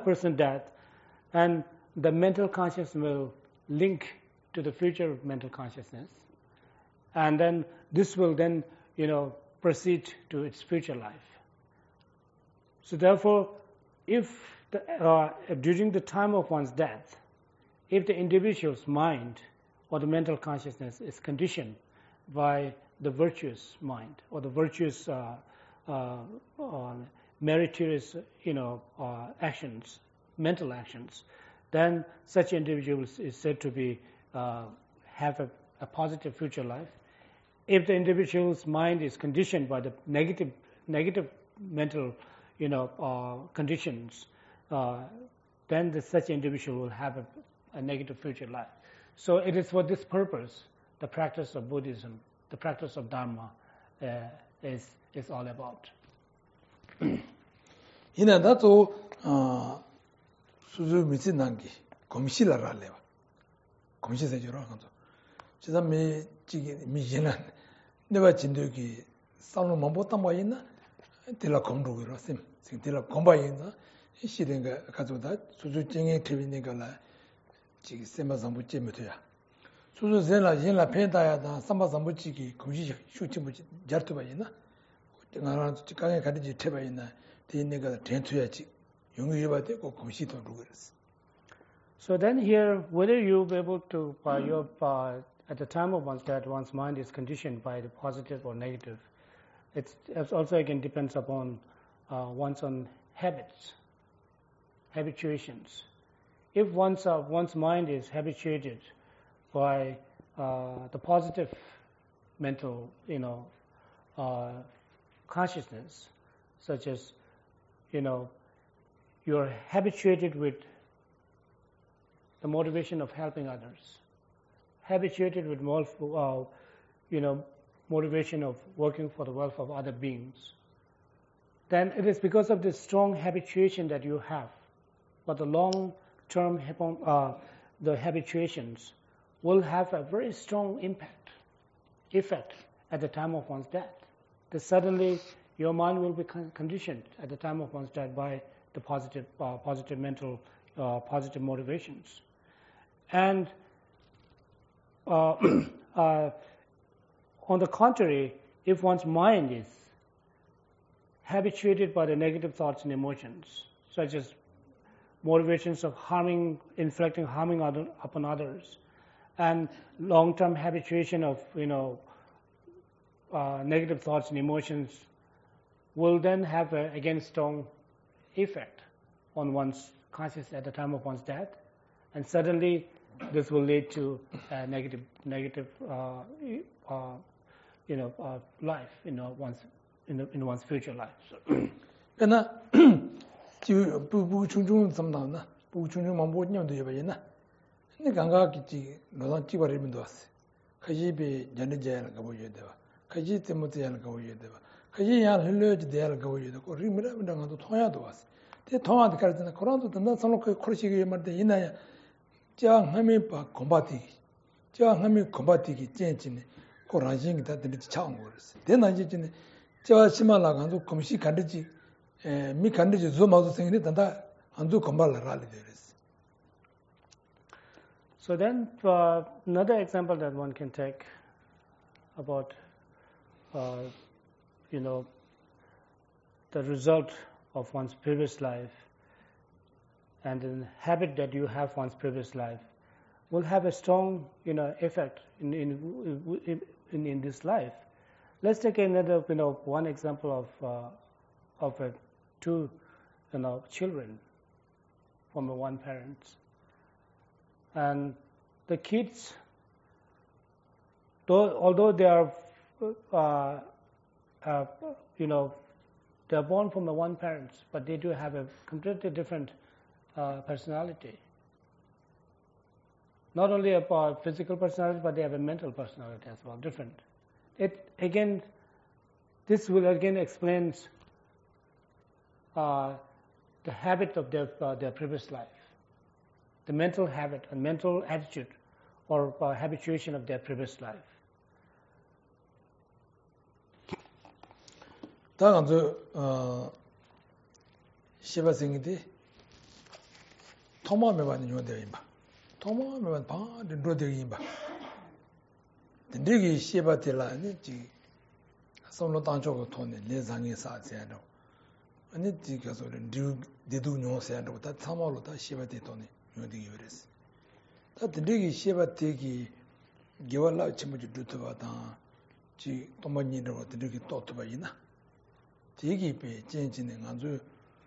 C: the mental consciousness will link to the future mental consciousness, and then this will then proceed to its future life. So therefore, if during the time of one's death, if the individual's mind or the mental consciousness is conditioned by the virtuous mind or the virtuous meritorious actions, mental actions, then such individual is said to be have a positive future life. If the individual's mind is conditioned by the negative mental conditions, then such individual will have a negative future life. So it is for this purpose the practice of Buddhism, the practice of Dharma is all about.
B: 이나 나도 수주 미친 난기 검시라라 레와 검시세 주라 간도 제가 미지는 내가 진도기 싸는 뭐보다 뭐 있나 들라 검도기로 심 들라 검바이나 시den가 가져다 수주증에 트비니가라 지기 세마상부지 못해야 수주세라 인라 펜다야다 삼바상부지기 검시 슈치부지 잘투바이나 내가 직강에 가든지 태바이나 대내가 된투야지 용의해봐 되고 검시도 누구랬어.
C: So then here, whether you'll be able to, at the time of one's death, one's mind is conditioned by the positive or negative. It also again depends upon one's own habituations. If one's mind is habituated by the positive mental, consciousness, such as, you're habituated with the motivation of helping others, habituated with motivation of working for the welfare of other beings, then it is because of this strong habituation that you have. But the long-term the habituations will have a very strong effect at the time of one's death. That suddenly your mind will be conditioned at the time of one's death by the positive mental, positive motivations. And on the contrary, if one's mind is habituated by the negative thoughts and emotions, such as motivations of inflicting harming upon others, and long-term habituation of negative thoughts and emotions, will then have again strong effect on one's consciousness at the time of one's death, and suddenly this will lead to a negative life in one's future life.
B: 그러나 지 부충충 삼나나 부충충 만보냐도 예배나 근데 강가기지 너랑 찍어리면도 왔어 가지비 전에제를 가보여야 돼 가지 때문에를 가보여야 돼 가지야 흘려지 대를 가보여야 되고 리미라면도 통야도 왔어 대 통화도 가르잖아 그런도 단단 선로그 코르시게 말때 이나야 장 하면 바 콤바티 장 하면 콤바티기 젠진네 고란싱이 다 들이 차온 거였어 대나지진네 저 심말라가도 검시 간르지 mi kanji zomazo sengni tanda andu kombala rali deres.
C: So then another example that one can take about the result of one's previous life and the habit that you have one's previous life will have a strong effect in this life. Let's take another one example of two children from one parent, and the kids, although they are they are born from one parent, but they do have a completely different personality. Not only a physical personality, but they have a mental personality as well, different. This will again explain the habit of their previous life, the mental habit and mental attitude or habituation of their previous life.
B: 다간저 시바생이데 토마메반이 요데요 임바 토마메반 바데 로데요 임바 데기 시바텔라니 지 손로 단초고 토네 레상이 사제로 아니 지가서 디두 뇨세한다고 다 참아로 다 시바테 토네 요데기 요레스 다 데기 시바테기 개월라 치무지 두트바다 지 토마니로 데기 토트바이나 되게 배 젠진은 아주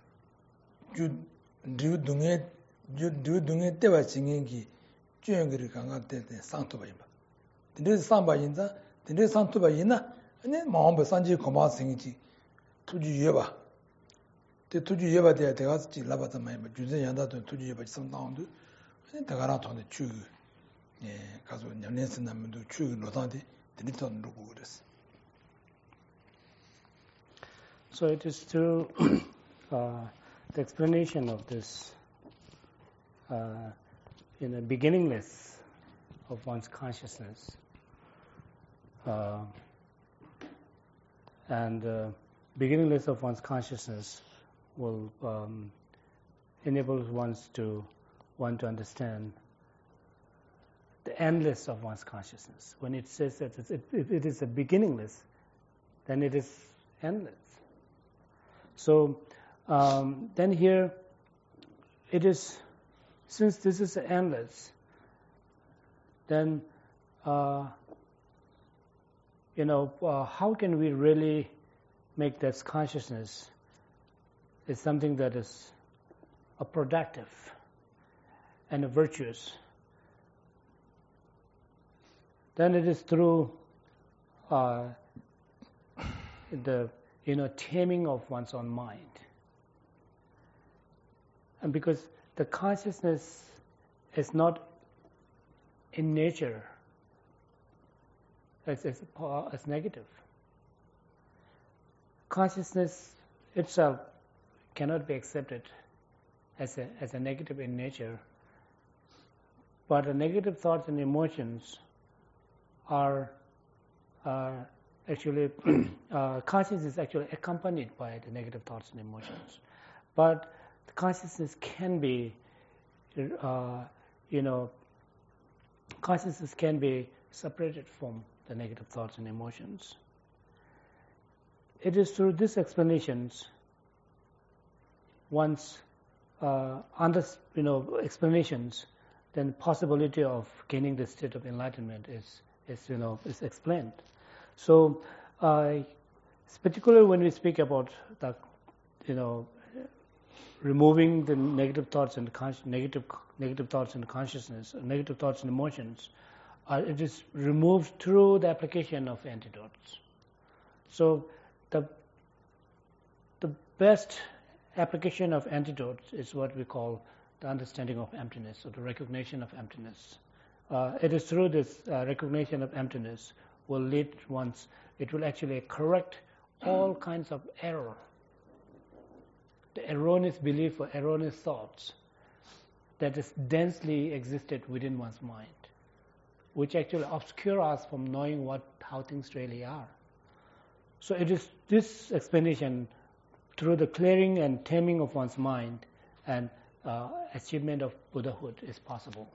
B: 주둥에 때와 진행기 주행거리 강할 때 상토바이 봐. 근데 상바인자 근데 상토바이나 아니 마음에 산지 고마 생기지 투지 예봐. 때 투지 예봐 돼야 내가 지 라바다 많이 봐. 주제 양다도 투지 예봐 상당도 아니 다가라 돈에 주 예, 가서 년내스 남도 주 노다데 드리던 누구 그랬어.
C: So it is through the explanation of this beginningless of one's consciousness and beginningless of one's consciousness will enable one to understand the endless of one's consciousness. When it says that it is a beginningless, then it is endless. So then here it is, since this is endless, then how can we really make this consciousness is something that is a productive and a virtuous? Then it is through the taming of one's own mind. And because the consciousness is not in nature as negative. Consciousness itself cannot be accepted as a negative in nature, but the negative thoughts and emotions are actually, consciousness is actually accompanied by the negative thoughts and emotions. But consciousness can be, consciousness can be separated from the negative thoughts and emotions. It is through these explanations, once explanations, then possibility of gaining the state of enlightenment is explained. So, particularly when we speak about the, removing the negative thoughts and negative thoughts and consciousness, negative thoughts and emotions, it is removed through the application of antidotes. So, the best application of antidotes is what we call the understanding of emptiness, or the recognition of emptiness. It is through this recognition of emptiness it will actually correct all kinds of error, the erroneous belief or erroneous thoughts that is densely existed within one's mind, which actually obscure us from knowing how things really are. So it is this explanation through the clearing and taming of one's mind and achievement of Buddhahood is possible.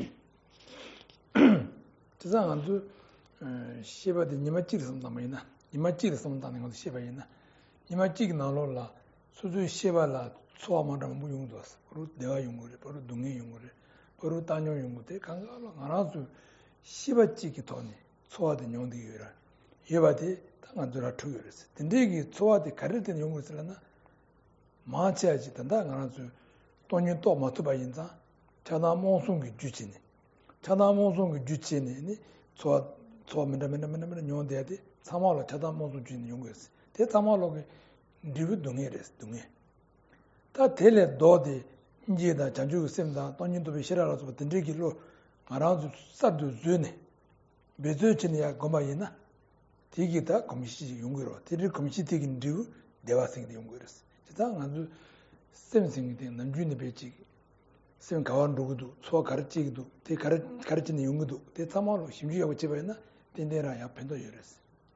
B: 시바디 니마찌르 섬다마이나 니마찌르 섬다는 것도 시바이나 니마찌기 나로라 수주 시바라 소아만랑 무용도스 바로 내가 용거래 바로 동의 용거래 바로 단용 용거대 강가로 알아서 시바찌기 돈이 소아된 용도이라 예바디 당한줄 투여스 근데기 소아디 가를 때는 용을 쓰려나 마치야지 된다 알아서 돈이 또 맞춰봐 인자 자나 몽송기 주치니 자나 몽송기 주치니 소아면면면면 용대야디 사마로 자다 몽송 주는 용거스 대 사마로게 리뷰 동해레스 동해 다 텔레 도디 인제다 장주 셈다 돈인도 비시라라서 든지기로 알아서 싸도 주네 베즈치니야 고마이나 디기다 komishi 용거로 디리 komishi 되긴 두 대화생의 용거스 제가 아주 셈생이 된 남주네 배지 셈 가원 누구도 소 가르치기도 대 가르치는 용거도 대 사마로 심지하고 집어였나 된데라 옆에도 이랬어.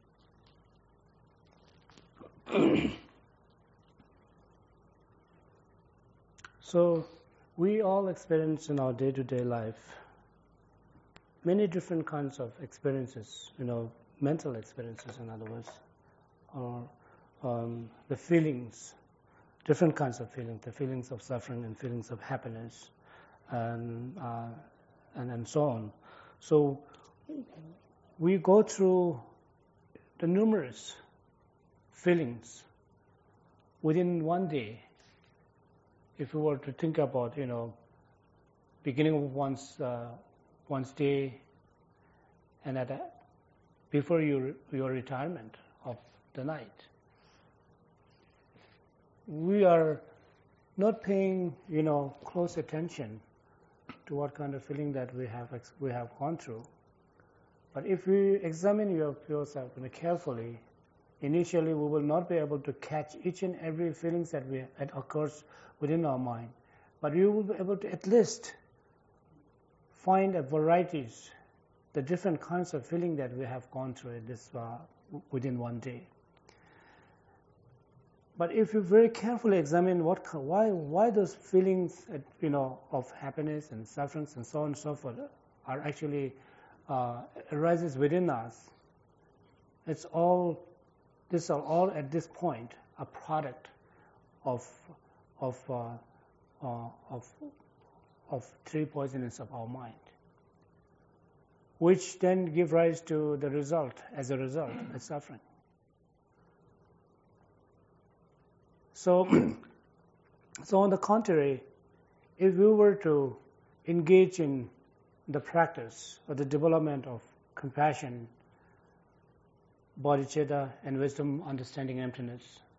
C: So we all experience in our day-to-day life many different kinds of experiences, mental experiences in other words, or the feelings, different kinds of feelings, the feelings of suffering and feelings of happiness, and so on. So we go through the numerous feelings within one day. If we were to think about, beginning of one's day, and before your retirement of the night, we are not paying, close attention to what kind of feeling that we have gone through. But if we examine yourself carefully, initially we will not be able to catch each and every feelings that occurs within our mind, but we will be able to at least find varieties, the different kinds of feeling that we have gone through within one day. But if you very carefully examine why those feelings, of happiness and sufferings and so on and so forth are actually arises within us, these are all at this point a product of three poisons of our mind, which then give rise to the suffering. So on the contrary, if we were to engage in the practice or the development of compassion, bodhicitta, and wisdom, understanding emptiness,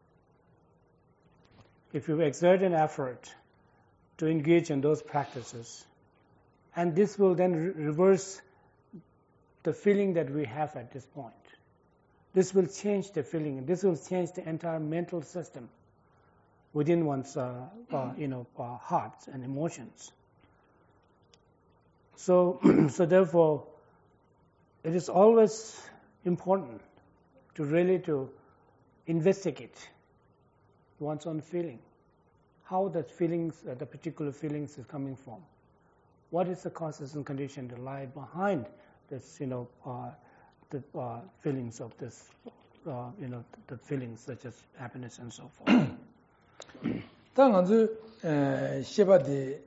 C: if you exert an effort to engage in those practices, and this will then reverse the feeling that we have at this point. This will change the feeling, and this will change the entire mental system within one's hearts and emotions. So therefore, it is always important to really investigate one's own feeling. how the feelings, the particular feelings is coming from. What is the causes and condition that lie behind this, the feelings of this, the feelings such as happiness and so forth.
B: 당한주 시바디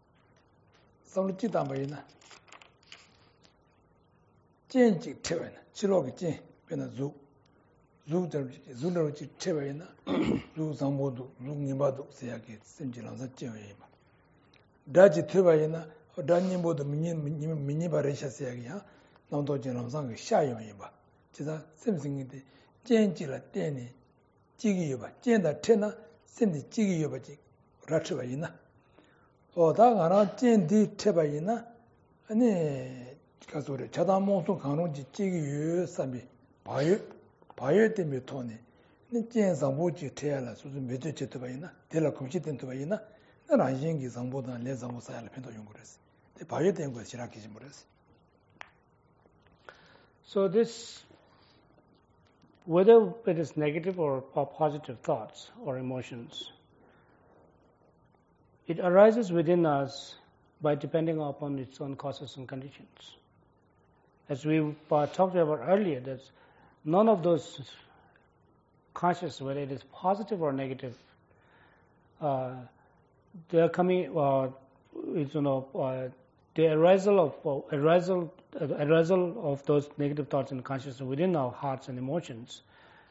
B: 성르지담바이나 젠지 태와나 치로기 젠 베나 zunerji tebayina zu sambodu zu ngibadu seyake simjilansa jeyoyima daji tebayina danimbodu minyi baresha seyake ya namdo jinlamsang shayoyima jiza simsingide jenjila teni jigiyoba jenda tena simdi jigiyoba ji ratbayina oda ngana jendi tebayina ani kasore chadamonsu kanonji jigiyo sambi 바이오 때문에 돈이 니젠 상보지 태야라 수수 몇째 때바이나 데라 공시 때바이나 나라 인기 상보다 내 상보 사야를 편도 연구했어. 데 바이오 때문에 거 지라키지 모르겠어.
C: So this, whether it is negative or positive thoughts or emotions, it arises within us by depending upon its own causes and conditions. As we talked about earlier, that none of those conscious, whether it is positive or negative, they are coming. The arousal of those negative thoughts and consciousness within our hearts and emotions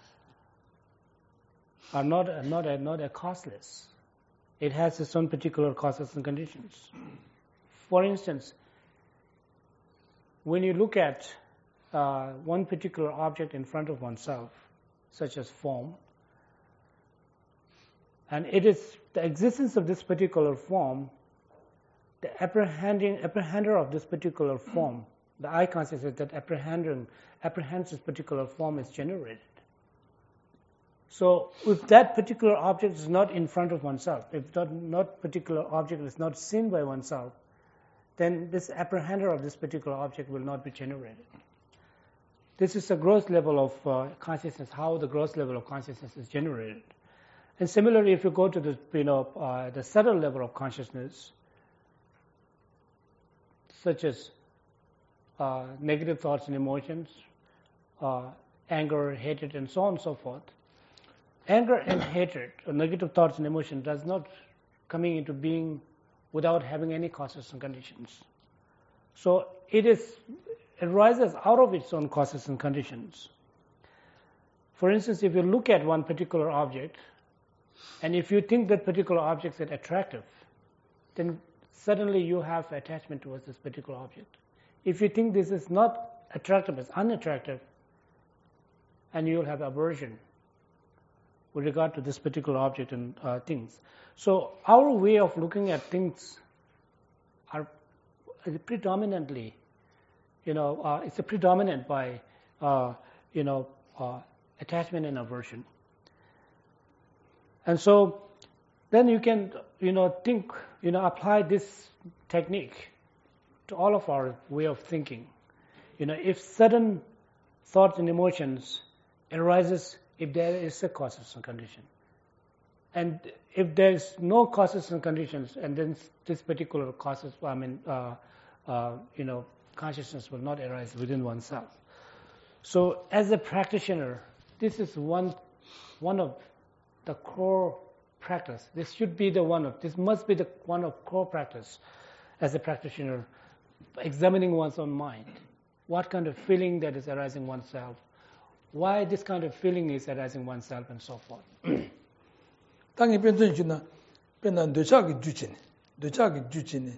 C: are not a causeless. It has its own particular causes and conditions. For instance, when you look at one particular object in front of oneself, such as form, and it is the existence of this particular form, the apprehender of this particular form, the I consciousness that apprehends this particular form is generated. So if that particular object is not in front of oneself, if that particular object is not seen by oneself, then this apprehender of this particular object will not be generated. This is a gross level of consciousness, how the gross level of consciousness is generated. And similarly, if you go to the subtle level of consciousness, such as negative thoughts and emotions, anger, hatred, and so on and so forth, anger and hatred, or negative thoughts and emotions, does not coming into being without having any causes and conditions. So it arises out of its own causes and conditions. For instance, if you look at one particular object, and if you think that particular object is attractive, then suddenly you have attachment towards this particular object. If you think this is not attractive, it's unattractive, and you'll have aversion with regard to this particular object and things. So our way of looking at things are predominantly, it's a predominant by, attachment and aversion. And so then you can, think, apply this technique to all of our way of thinking. If certain thoughts and emotions arises, if there is a causes and condition. And if there is no causes and conditions, and then this particular causes, consciousness will not arise within oneself. So as a practitioner, this is one of the core practice. This must be the one of core practice as a practitioner, examining one's own mind. What kind of feeling that is arising oneself, why this kind of feeling is arising oneself, and so forth.
B: 당이 변전이나 변한 되자기 주치네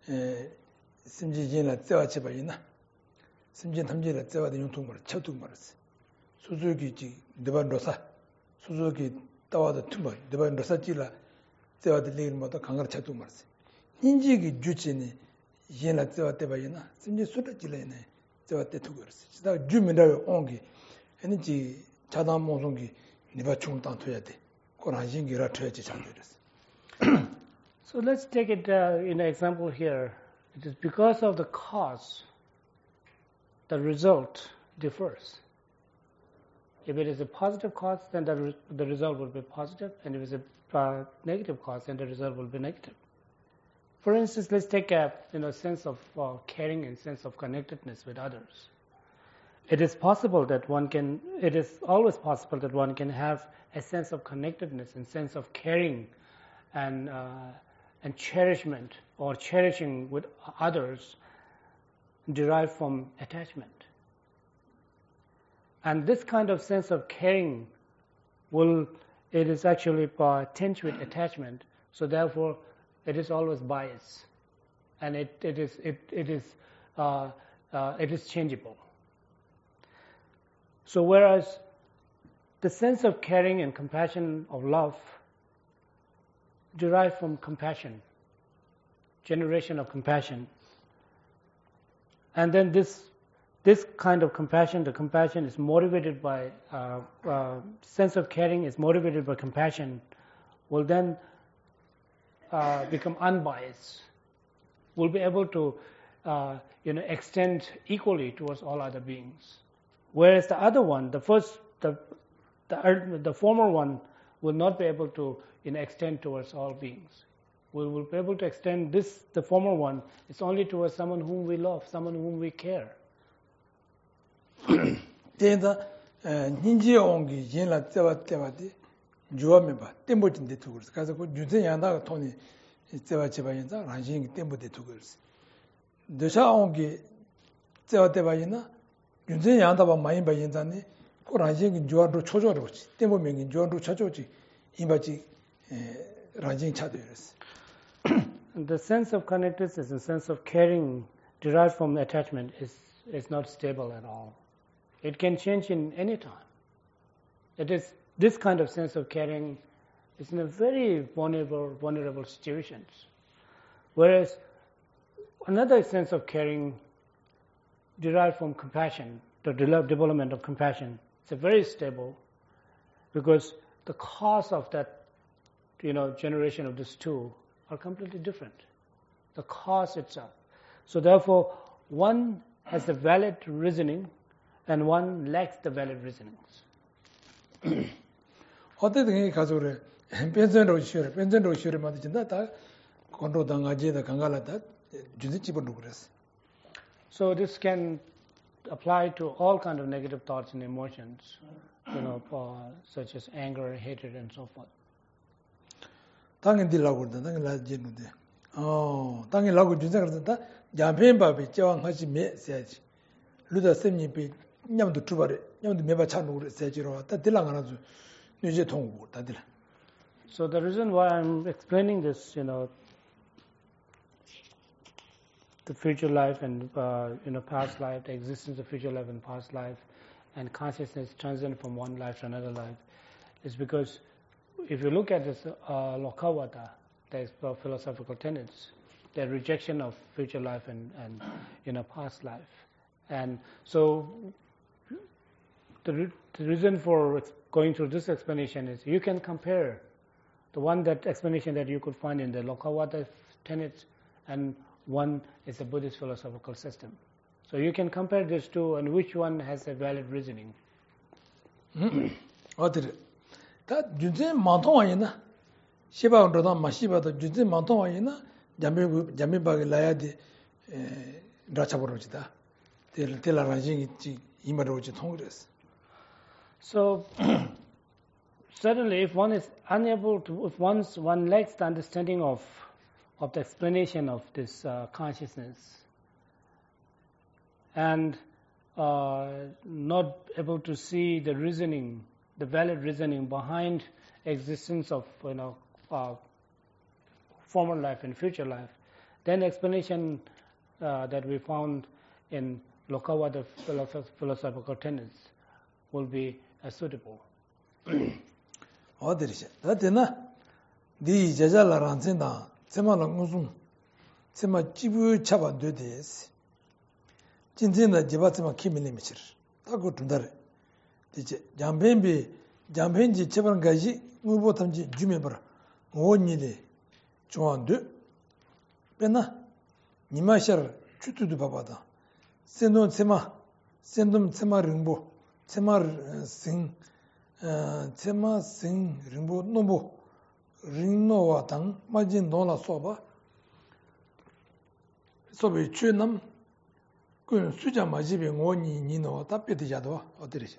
B: 심지진라 떼와치바이나 심진 탐지라 떼와의 용통을 쳐두고 말았어. 수수기지 네반로사 수수기 따와도 tumba 네반로사 찌라 떼와의 리을마다 강가를 쳐두고 말았어. 인지기 주치네 진라 떼와 떼바이나 심지 수다질래네 떼와 떼두고 그랬어. 지다 주민들 온기 에너지 자담 모송기 네바 충당 토야 돼. 고난신기라 토야지 장들었어.
C: So let's take it in an example here. It is because of the cause, the result differs. if it is a positive cause, then the result will be positive, and if it's a negative cause, then the result will be negative. For instance, let's take a sense of caring and sense of connectedness with others. It is possible that it is always possible that one can have a sense of connectedness and sense of caring and cherishment or cherishing with others derived from attachment. And this kind of sense of caring it is actually tinged with attachment, so therefore it is always biased, and it is changeable. So whereas the sense of caring and compassion of love derive from compassion, generation of compassion, and then this kind of compassion, the compassion is motivated by sense of caring is motivated by compassion, will then become unbiased. Will be able to extend equally towards all other beings. Whereas the other one, the former one, will not be able to extend towards all beings. We will be able to extend the former one, it's only towards someone whom we love, someone whom we care.
B: Tenda ninji ongi yinla tsewa di juwa meba tembo jin de tugurs kaza ko junzen yanda toni tsewa cheba yinza ranjing tembo de tugurs desha ongi tsewa teba yina junzen yanda ba mayin ba yinza ni ko ranjing juwa ro chojo ro chi tembo mengi juwa ro chojo chi imbaji ranjing chado yres.
C: The sense of connectedness and sense of caring derived from attachment is not stable at all. It can change in any time. It is this kind of sense of caring is in a very vulnerable situations. Whereas another sense of caring derived from compassion, the development of compassion, it's very stable, because the cause of that generation of these two are completely different. The cause itself. So therefore, one has a valid reasoning and one lacks the valid reasonings.
B: 어떻게 가서래 벤전으로 쉬어래 벤전으로 쉬어래 만든다 다 건로 당가지다 강가라다 주지 집어로 그랬어.
C: So this can apply to all kind of negative thoughts and emotions, such as anger, hatred, and so forth.
B: 당연 딜라고 그런다. 당연 라지는데. 당연 라고 준생 그런다. 야벤바비 쩌왕하지 메세지. 루다 쌤님이 냠도 주바래. 냠도 메바 차는 그래 세지로 다 딜랑하나주. 이제 통고 다 딜.
C: So the reason why I'm explaining this, the future life and past life, the existence of future life and past life, and consciousness transcend from one life to another life, is because if you look at this Lokavata, the philosophical tenets, the rejection of future life and past life, and so the reason for going through this explanation is you can compare the explanation that you could find in the Lokavata tenets, and one is a Buddhist philosophical system. So you can compare these two, and which one has a valid reasoning.
B: 어디래? 다 준제 만통아이나 시바로다 마시바도 준제 만통아이나 잠미바게 라야디 라차버로지다. 텔라라징이 이마로지 통그랬어.
C: So certainly, if one is unable to, if one lacks the understanding of the explanation of this consciousness, and not able to see the reasoning, the valid reasoning behind existence of former life and future life, then explanation that we found in Lokavata philosophical tenets will be suitable.
B: 어디리지? 나한테나 네 제자라란 생다 세마랑 무슨 세마 집을 잡아 되대스. 진진다 집아스마 키밀리미치. 타고 둔다래. 이제 잠벤지 제발 가지 무보탐지 주메버라. 오니데 좋아한데. 배나 니마셔 추투도 봐봐다. 센돈 세마 링보 chemar sing chema sing rimbo nombo ringno wa tang majin don la soba sobe chunam kun suja majibe ngoni ni no ta pete jado odiri.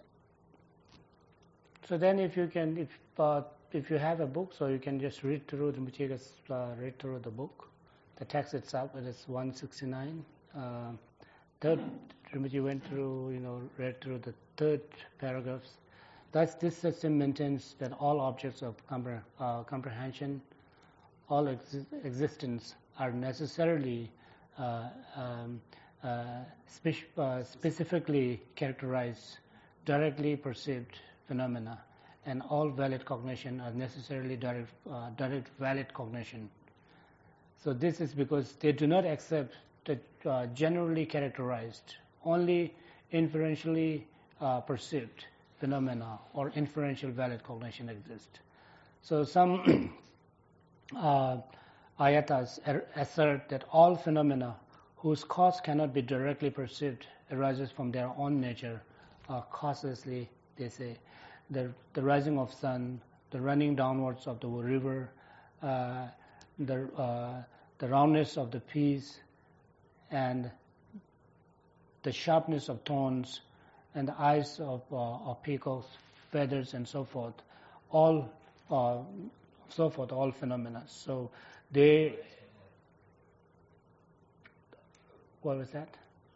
C: So then if you have a book, so you can just read through read through the book. The text itself, it is 169. Third, Rinpoche went through, read through the third paragraphs. Thus, this system maintains that all objects of comprehension, all existence, are necessarily specifically characterized, directly perceived phenomena, and all valid cognition are necessarily direct valid cognition. So this is because they do not accept that generally characterized, only inferentially perceived phenomena or inferential valid cognition exist. So some ayatas assert that all phenomena whose cause cannot be directly perceived arises from their own nature, causelessly, they say. The rising of sun, the running downwards of the river, the roundness of the peas, and the sharpness of thorns, and the eyes of peacocks, feathers, and so forth, all phenomena. So what was that?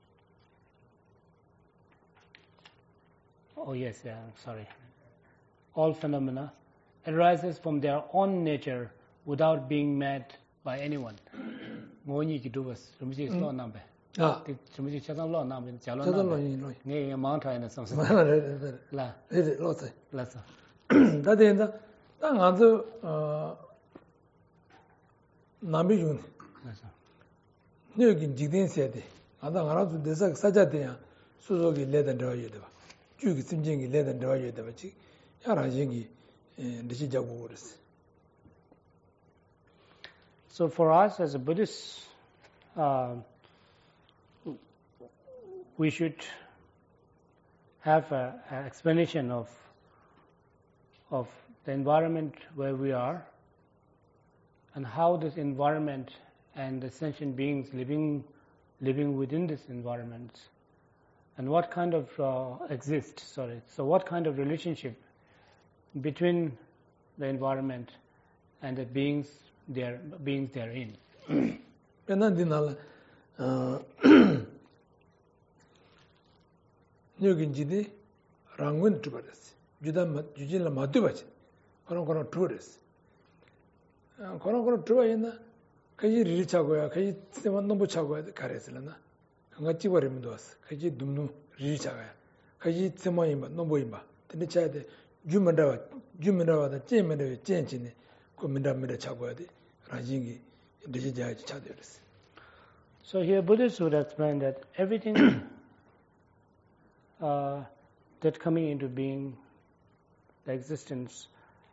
C: Oh yes, yeah, sorry. All phenomena arises from their own nature without being met by anyone. Ngoni ki dubas, rumji slow nambe. Rumji chadam lo nambe, jalon nambe. Nge mount hai na samse. La.
B: Lo sai.
C: La sa.
B: Da de da nganzo nambe yun.
C: La sa.
B: Ne gin jigden se de. Ada ngara su desa saja de ya suzo gi le da de ye de ba. Ju gi simjing gi le da de ye de ba chi. Yara jingi de jago wores.
C: So for us as a Buddhist, we should have an explanation of the environment where we are and how this environment and the sentient beings living within this environment and what kind of So what kind of relationship between the environment and the beings therein.
B: Penandinala Nyogin Rangun Tubares, Jujila Matubach, Konokono Tourist. Konokono Tuayana, Kaji Richagoya, Kaji Semonobu Chagoya, the Careslana, Kangachi Warimdos, Kaji Dumnu Richaga, Kaji Semoimba, Noboimba, the Nichade, Jumadawa, the Chairman changing.
C: So here Buddhists would explain that everything that coming into being, the existence,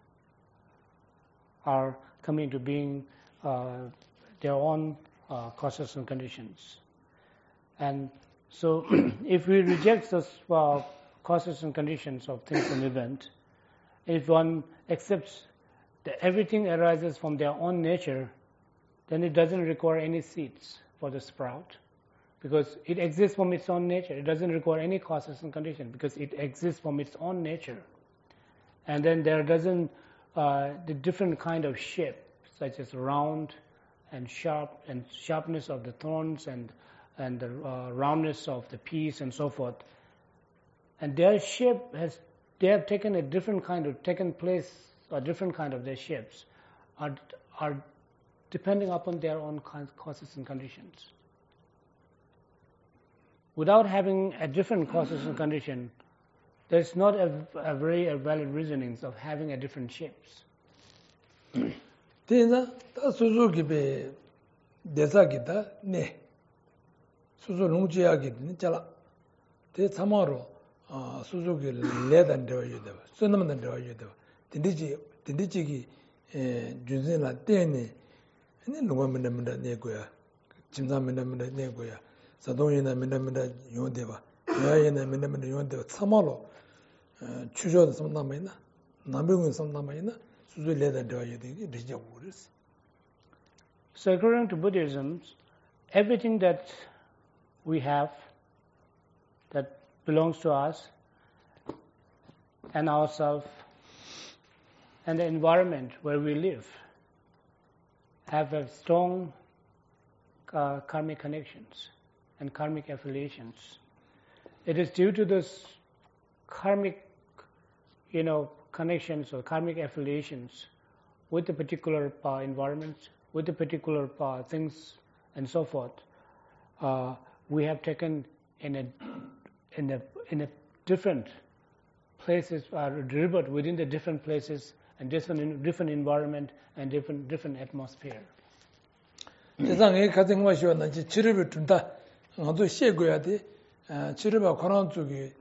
C: are coming into being their own causes and conditions. And so if we reject those causes and conditions of things and events, if one accepts that everything arises from their own nature, then it doesn't require any seeds for the sprout, because it exists from its own nature. It doesn't require any causes and conditions because it exists from its own nature. And then there doesn't the different kind of shape, such as round and sharpness of the thorns and the roundness of the peas and so forth. And their shape they have taken a different kind of their shapes are depending upon their own causes and conditions. Without having a different causes and condition, there's not a very valid reasonings of having a different shapes.
B: Tena ta Suzuki be desagita ne Suzu lungjiagi ni chala te samaro Suzuki ledan de yudeva sunam de yudeva tindiji gi junzen la tene ni lunga menda ne goya jimza menda ne goya sadong yena menda yondeva ya yena menda yondeva samaro 추조도 좀 남아있나 남병은 좀 남아있나 수조 레다 되어야 되게 되죠.
C: So according to Buddhism, everything that we have that belongs to us and ourselves and the environment where we live have a strong karmic connections and karmic affiliations. It is due to this karmic, connections or karmic affiliations with the particular environments, with the particular things, and so forth. We have taken in a different places, delivered within the different places and different environment and different atmosphere.
B: 세상에 가진 것이 왔는지 치료를 준다. 아도 시에고야 돼. 치료가 권한 쪽이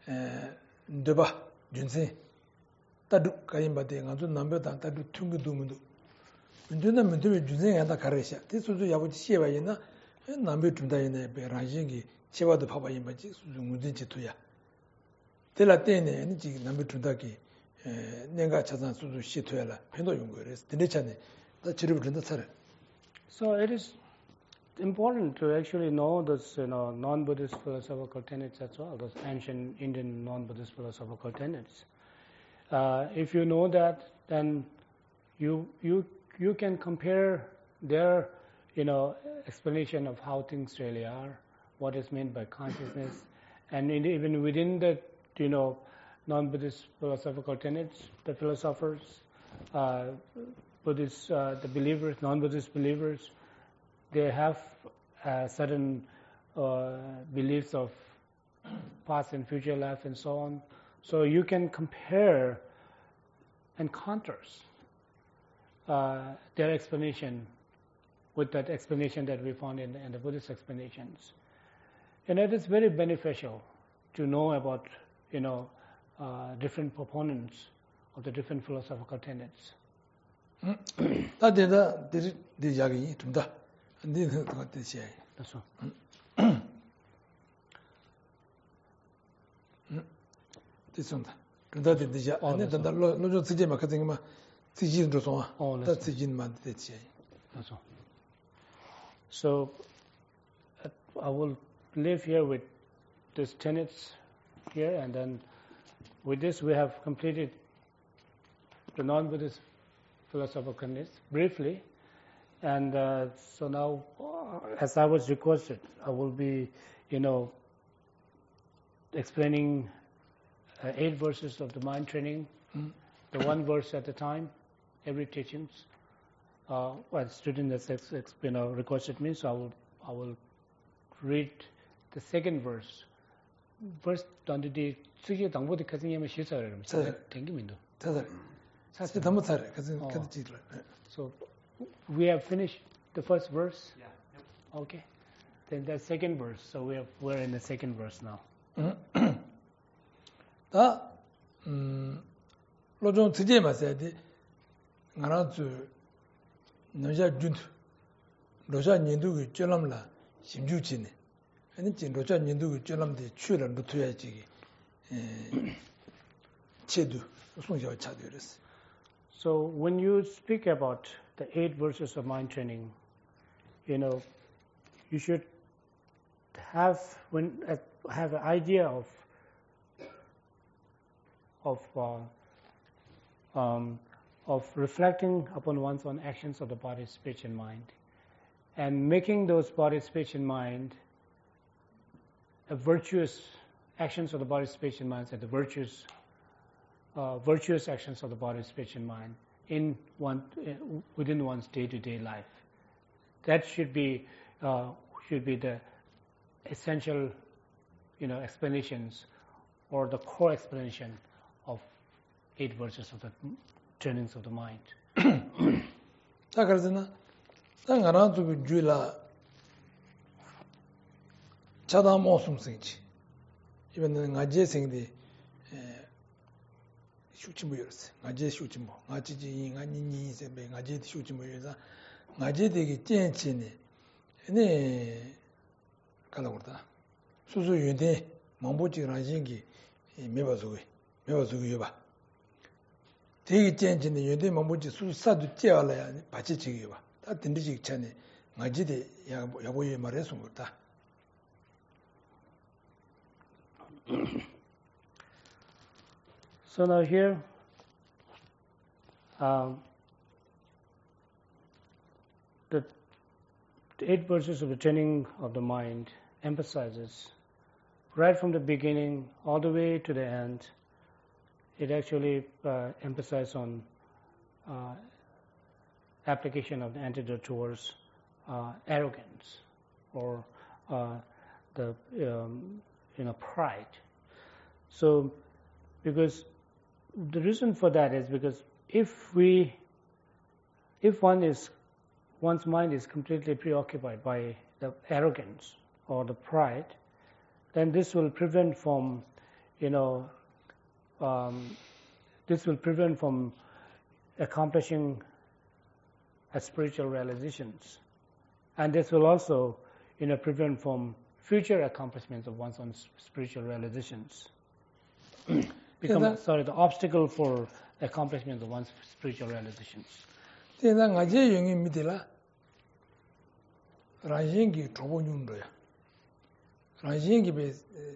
B: ndeba junse tadu kaimba de ngazu nambedan tadu tungu dumudu nduna mendebe junse yanda karesha tesuzu yabuji sheba yina nambe tunda yina be ranjingi chewadu phaba yimbaji suzu ngudinchi tuya tela tene ni ji nambe tunda ki nenga chazan suzu shi tuyala pendo yungo res dinechane da chiru tunda sare.
C: So it is important to actually know those non-Buddhist philosophical tenets as well, those ancient Indian non-Buddhist philosophical tenets. If you know that, then you can compare their explanation of how things really are, what is meant by consciousness, and even within the non-Buddhist philosophical tenets, the philosophers, Buddhists, the believers, non-Buddhist believers, they have certain beliefs of past and future life and so on. So you can compare and contrast their explanation with that explanation that we found in the Buddhist explanations. And it is very beneficial to know about different proponents of the different philosophical tenets.
B: 다데다 디자기 tum다 안디는 같듯이
C: That's all.
B: 됐습니다. 근데 디자 안에 단다 로조 쓰지 마 같은 거 쓰지는 좀 다 쓰지는 됐지.
C: That's all. So I will live here with these tenets here, and then with this we have completed the non-Buddhist philosophical tenets briefly. And so now, as I was requested, I will be, explaining 8 verses of the mind training, the one verse at a time, every teachings. Well, student has requested me, so I will read the second verse. Verse 단디디 수기 당보디 가슴에 시사를 땡기면도.
B: 사실 너무 잘해. 그래서 지들.
C: So we have finished the first verse.
A: Yeah. Yep.
C: Okay. Then the second verse. So we're in the second verse now.
B: 다 로종 드제 마세디 나라주 노자 준 로자 년도의 쩔람라 심주치네. 아니 진 로자 년도의 쩔람데 취를 놓쳐야지. 체도 송셔 차되었어.
C: So when you speak about the 8 verses of mind training, you should have an idea of reflecting upon one's own actions of the body, speech, and mind, and making those body, speech, and mind a virtuous actions of the body, speech, and mind, and the virtuous actions of the body, speech, and mind within one's day-to-day life. That should be the essential, explanations or the core explanation of 8 verses of the trainings of the mind.
B: 자 그러잖아. 당가나 주 주라 차다 모습생지. 이번에는 가제 생디 슈치무였어. 가제 슈치무. 가지지 인간이 세배 가제 슈치무여서 가제 되게 젠치네. 네. 갈아버다. 수수 윤대 망보지 라진기 매버서고. 매워 주고 봐. 되게 젠진의 연대 뭐지 수사도 째알아야 같이 지기 봐. 다 든디지 전에 맞지대 야고에 말해서 못다.
C: So now here, the 8 verses of the training of the mind emphasizes right from the beginning all the way to the end. It actually emphasizes on application of the antidote towards arrogance or the pride. So, because the reason for that is because if one's mind is completely preoccupied by the arrogance or the pride, then this will prevent from accomplishing a spiritual realizations, and this will also prevent from future accomplishments of one's own spiritual realizations. The obstacle for accomplishment of one's spiritual realizations.
B: 대단 가제 용이 믿으라. 라진기 조본윤도야. 라진기 베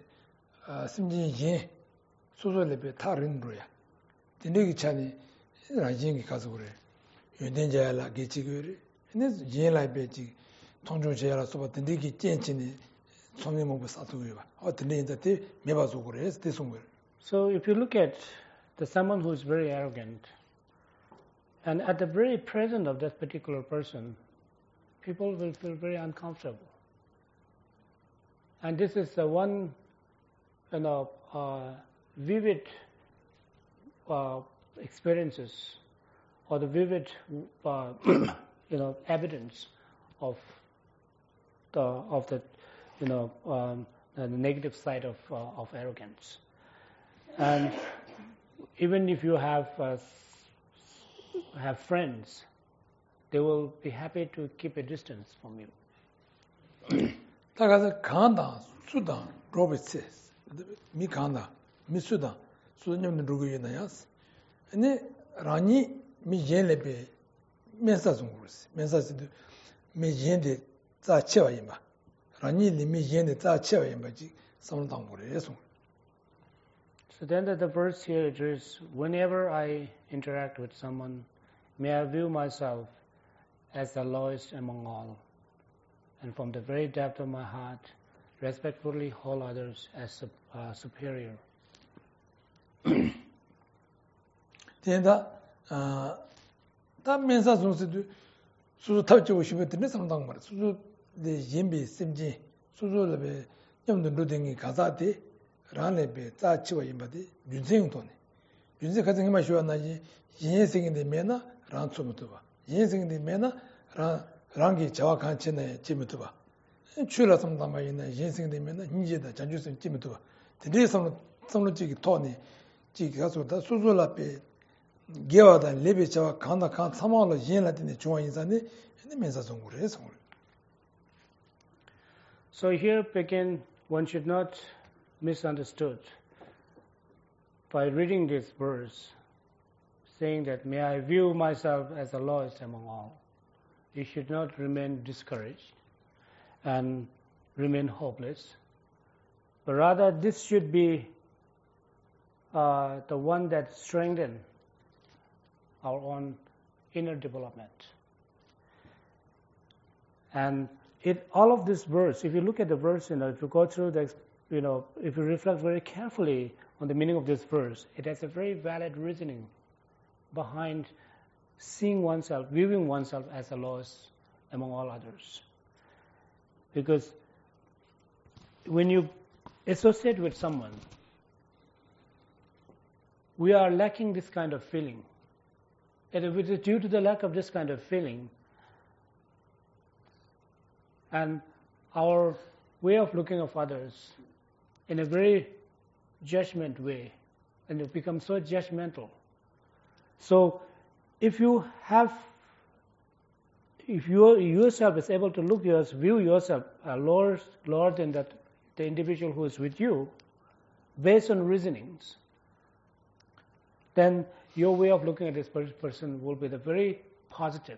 B: 심진이 소소레베 타른도야. 근데 차니 라진기 가서 그래. 연된자라 게지거리. 근데 예라베지 통조제라 소바 근데기 젠치니 성님하고 싸두고 봐. 근데 이제 매봐서 그래. 대송을.
C: So if you look at someone who is very arrogant, and at the very presence of that particular person, people will feel very uncomfortable. And this is the one, vivid experiences or the vivid, evidence of the negative side of arrogance. And even if you have friends, they will be happy to keep a distance from you.
B: 다가서 간다, 수다, 로베스, 미 간다, 미 수다, 수녀는 누구이나요? 근데 라니 미 옌레베 메사송 그랬어. 메사스도 미 옌데 자체와이 마. 라니 미 옌데 자체와이 마지 성당 그래서.
C: So then the verse here it is, whenever I interact with someone, may I view myself as the lowest among all, and from the very depth of my heart, respectfully hold others as superior.
B: 된다. 다 면사 송스도 수수 탑지고 싶었는데 상당 말이야. 수수 내 임비 심지 수수를 좀 누르등이 가사데 라네베 자치와 임바데 윤생도네. 윤생 같은 게 마셔나지 인생인데 매나 란초부터 봐. 인생인데 매나 랑기 저와 간체네 지부터 봐. 출라서 담아 있는 인생인데 매나 인제다 전주선 지부터 봐. 드레서 성로지기 토니 지 가서다 수술라베 게와다 레베 저와 간다 간 사마로 인라드네 중앙 인사네 면사 송구를 해서.
C: So here begin one should not misunderstood by reading this verse, saying that may I view myself as the lowest among all. You should not remain discouraged and remain hopeless, but rather this should be the one that strengthens our own inner development. And all of this verse, if you look at the verse, if you go through the if you reflect very carefully on the meaning of this verse, it has a very valid reasoning behind seeing oneself, viewing oneself as the lowest among all others. Because when you associate with someone, we are lacking this kind of feeling. And if it is due to the lack of this kind of feeling, and our way of looking of others in a very judgment way, and it becomes so judgmental. So if you yourself is able to view yourself lower than the individual who is with you, based on reasonings, then your way of looking at this person will be the very positive.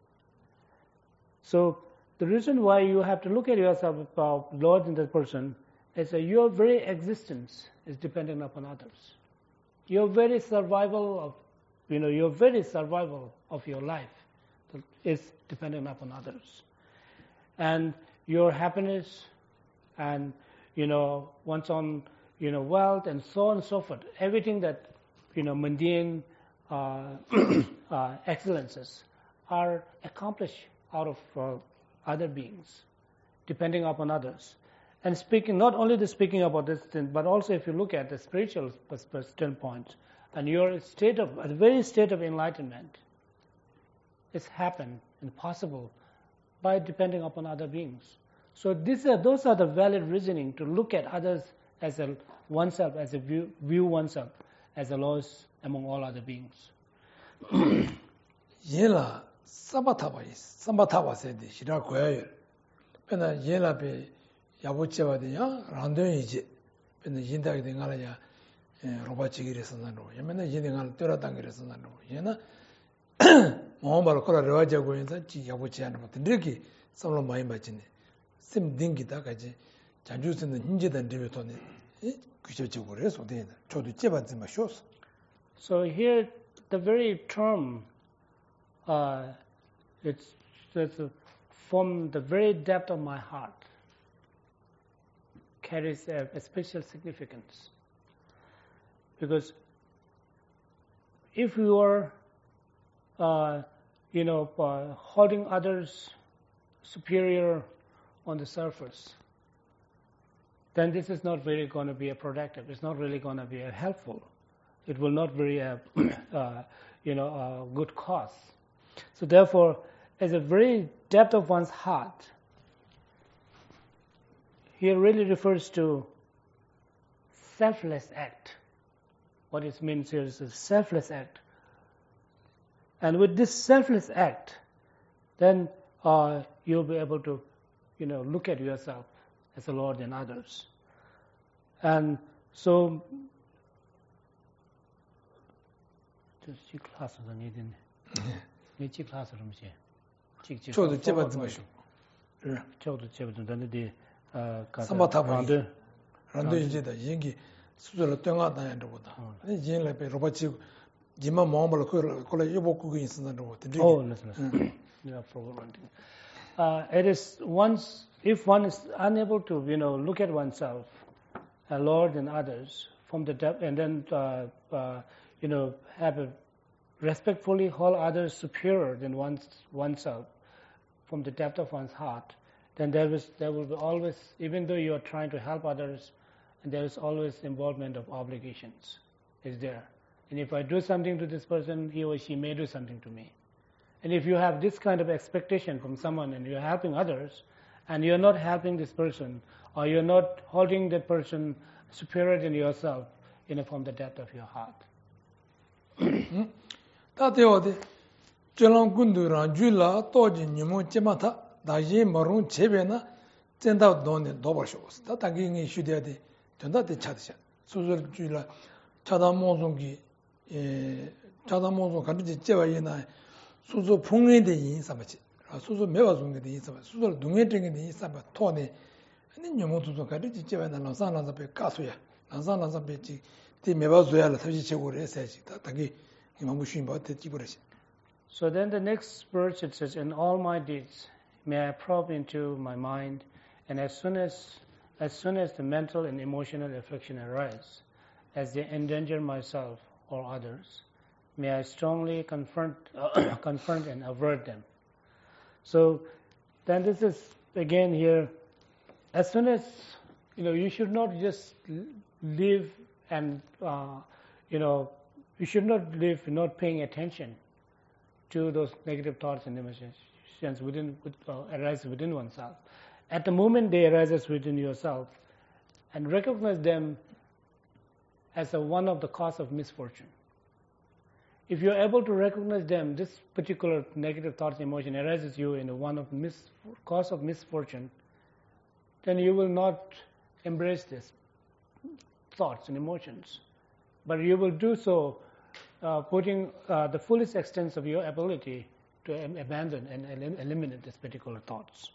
C: So the reason why you have to look at yourself about Lord in the person is that your very existence is dependent upon others. Your very survival of your life is dependent upon others. And your happiness and, one's own, wealth and so on and so forth, everything that, mundane excellences are accomplished out of other beings, depending upon others. And not only speaking about this thing, but also if you look at the spiritual standpoint, and your very state of enlightenment is happen and possible by depending upon other beings. So those are the valid reasoning to look at others as oneself, as a view oneself as the lowest among all other beings.
B: Yela Sambatava said, Shira Koyer. Pena Yela be Yabucheva de Ya, Randon Ije, Pena Yinda de Galaya, Robachigiri Sanano, Yamena Yingal Teratangiri Sanano, Yena Mohamba Kora Raja Goyinza, Yabuchian, Tindriki, some of my imagine. Sim Dingi Takaji, Janjus in the Ninja and Diviton, Kuchagores or the Chodu shows.
C: So here, the very term, it's from the very depth of my heart, carries a special significance. Because if you are, holding others superior on the surface, then this is not really going to be a productive. It's not really going to be a helpful. It will not be a good cause. So therefore, as a very depth of one's heart, here really refers to selfless act. What it means here is a selfless act. And with this selfless act, then you'll be able to, look at yourself as a Lord and others. And so, class it is if one is unable to, look at oneself, Lord and others from the depth, and then, have a respectfully hold others superior than oneself from the depth of one's heart, then there will be always, even though you are trying to help others, and there is always involvement of obligations is there. And if I do something to this person, he or she may do something to me. And if you have this kind of expectation from someone and you're helping others, and you're not helping this person, or you're not holding that person superior than yourself, from the depth of your heart.
B: Tateode, Jelang Gunduran, Jula, Toji, Nimu, Chemata, Daji, Marun, Chebena, Zenda Don and Dobashos. Tataging Shudiadi, Tondati Chadsha, Suzur Jula, Chadamongi, Chadamonzo, Kanji Chevayena, Suzu Pungi de Yin Samachi, Suzu Mevazungi de Yin Samachi, Suzu Dungeting in the Yin Sabat, Tony, and then Yamutu Karichi Chevana, Lazana Zabe Kasuya, Lazana Zabechi, the Mevazuela, Tajichegure, Tatagi.
C: So then the next verse it says, in all my deeds may I probe into my mind, and as soon as the mental and emotional affliction arise, as they endanger myself or others, may I strongly confront and avert them. So then this is again here, as soon as, you should not just live and, you should not live not paying attention to those negative thoughts and emotions arise within oneself. At the moment they arise within yourself, and recognize them as one of the cause of misfortune. If you're able to recognize them, this particular negative thoughts and emotion arises you in one of cause of misfortune, then you will not embrace this thoughts and emotions, but you will do so putting the fullest extent of your ability to abandon and eliminate these particular thoughts.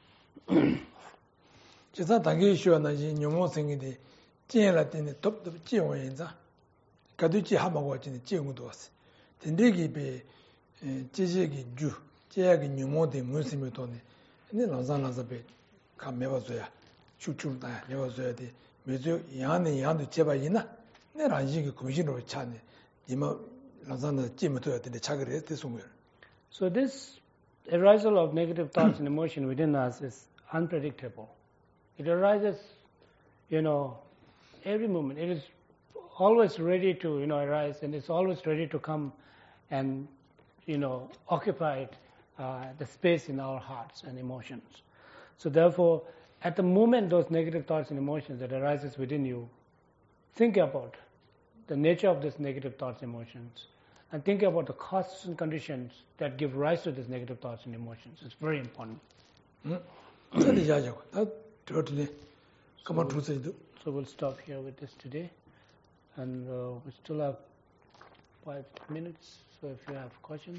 B: 지사 단계 쉬어나지 녀모 생기데 찐라티네 톱톱 찌원인자 가두지 하마고 진이 찌용도 왔어. 된대기 배 지지기 주 제약이 녀모데 무슨이 돈에 근데 나자나자베 감매봐줘야 추추다 내봐줘야 돼. 매주 양도 제발이나 내 란지기 공신으로 차네. 이마 나자나 찌면도 되는데 차그래 했대 송을.
C: So this arisal of negative thoughts and emotion within us is unpredictable. It arises, every moment. It is always ready to, arise, and it's always ready to come and, occupy the space in our hearts and emotions. So therefore, at the moment those negative thoughts and emotions that arises within you, think about the nature of these negative thoughts and emotions, and think about the causes and conditions that give rise to these negative thoughts and emotions. It's very important. So we'll stop here with this today, and we still have 5 minutes, so if you have questions.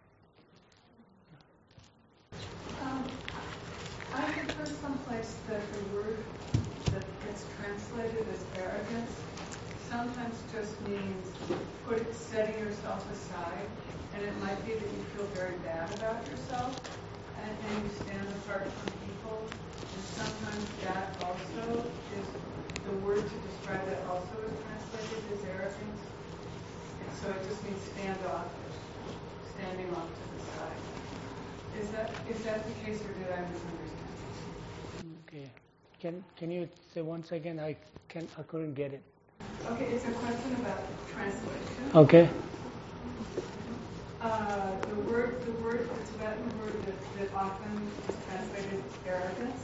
D: I have heard someplace that the word that gets translated as arrogance sometimes just means setting yourself aside, and it might be that you feel very bad about yourself, and you stand apart from people, and sometimes that also is the word to describe that also is translated as arrogance, and so it just means standoffish, standing off to the side. Is that the case, or did I misunderstand?
C: Okay. Can you say once again? I couldn't get it.
D: Okay, it's a question about translation.
C: Okay.
D: The Tibetan word that often is translated as arrogance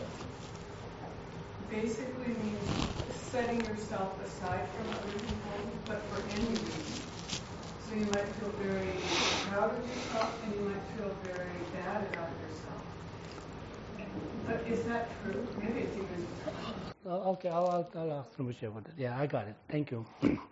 D: basically means setting yourself aside from other people, but for any reason. So you might feel very proud of yourself, and you might feel very bad about yourself. But is that true? Maybe it's even...
C: Okay, I'll ask Rinpoche about that. Yeah, I got it. Thank you.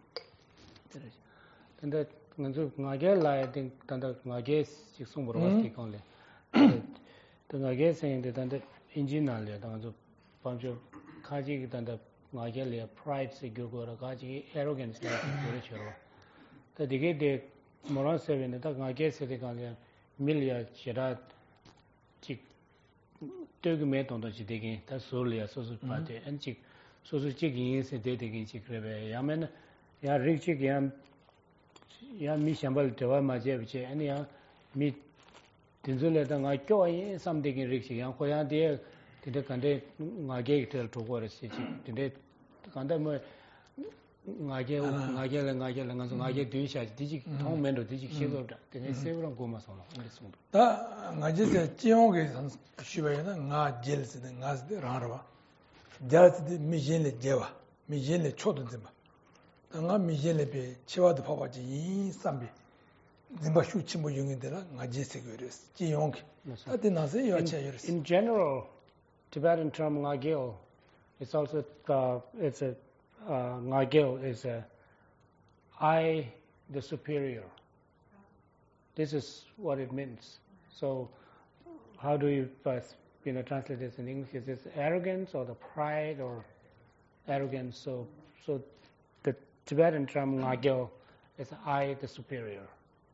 C: Tanda ngage la think tanda ngage siksung borwas ti kongle. Tanda ngage saying that tanda engine le tanda pamjo khaji tanda ngage le pride se gyo ra khaji arrogance la gyo chero. Ta dige de moran seven ta ngage se de kongle milia chira chik tög me tondo chi degin ta solia sosu pate and chik sosu chik yin se de degin chik rebe yamen ya rik chik ya mi shambal dewa ma je biche ani ya mi tinzule da nga kyo yin sam degin rik chik yang khoya de de kande nga ge tel to gore si chik de kande mo nga ge nga ge dün sha di chik thong men do di chik shigo da de sevrang go ma so no so
B: 다 ngaji 지용게 쉬베나 nga 젤스데 nga스데 라라바 자스데 미진레 제와 미진레 초든데마 nga 미진레 베 치와도 봐봐지 이 삼비 nimba shuchi mo yungindela ngaji segures 지용게 다데 나세 요체 요르스.
C: In general, Tibetan term ngagil is also it's a ngagil is a I the superior. This is what it means. So, how do you translate this in English? Is this arrogance or the pride or arrogance? So the Tibetan term ngagil is I the superior.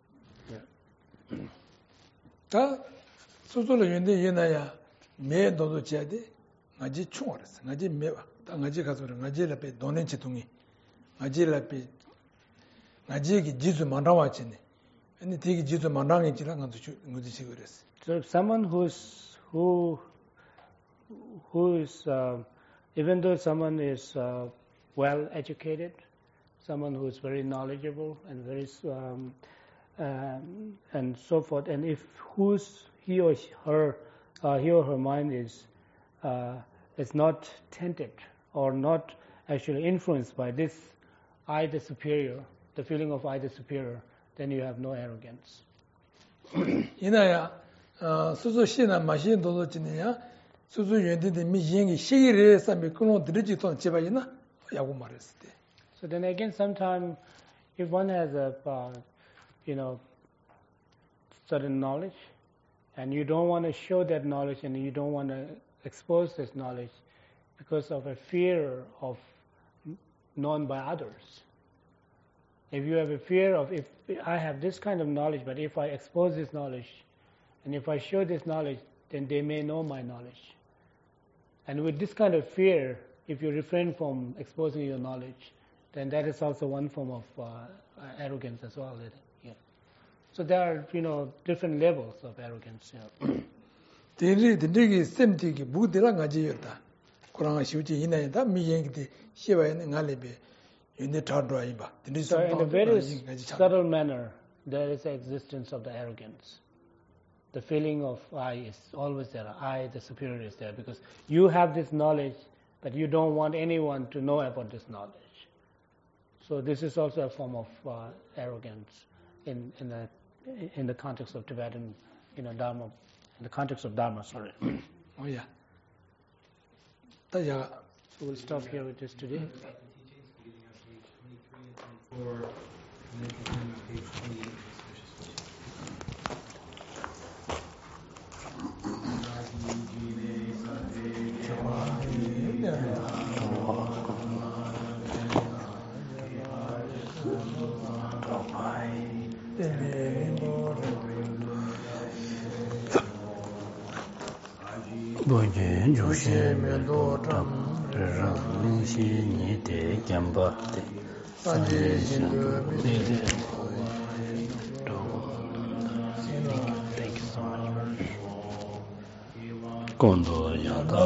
B: 다 소소로 연대 예나야 매 너도 지야데 ngaji 총어스 ngaji 매와 다 ngaji 가서 nga지라베 돈엔 치통이 nga지라베 nga지기 지주 만라와치네. And take jitu mandang jilang and ngudi sigures.
C: So someone who is even though someone is well educated, someone who is very knowledgeable and very and so forth, and if he or her mind is not tainted or not actually influenced by this I the superior, the feeling of I the superior, then you have no arrogance.
B: 이나야 수수 시나 마신 도도 지내야 수수 연대데 미행이 시기를 삼비 그런 들지 돈 제발이나 야고 말했을 때.
C: So then again, sometime if one has a, certain knowledge, and you don't want to show that knowledge, and you don't want to expose this knowledge because of a fear of known by others. If you have a fear of, if I have this kind of knowledge, but if I expose this knowledge, and if I show this knowledge, then they may know my knowledge. And with this kind of fear, if you refrain from exposing your knowledge, then that is also one form of arrogance as well. Yeah. So there are, different levels of arrogance. So in a very subtle manner, there is the existence of the arrogance. The feeling of I is always there. I, the superior, is there because you have this knowledge, but you don't want anyone to know about this knowledge. So this is also a form of arrogance in the context of Tibetan, Dharma. In the context of Dharma, sorry.
B: Oh yeah.
C: So we'll stop here with this today.
A: Or and then continue on page 28.
E: Bojen Joshe Melo Tam Ram Shi Ni Te Kyamba Te Sanje Shindu Mede. Thank you so much. Kondo Yanda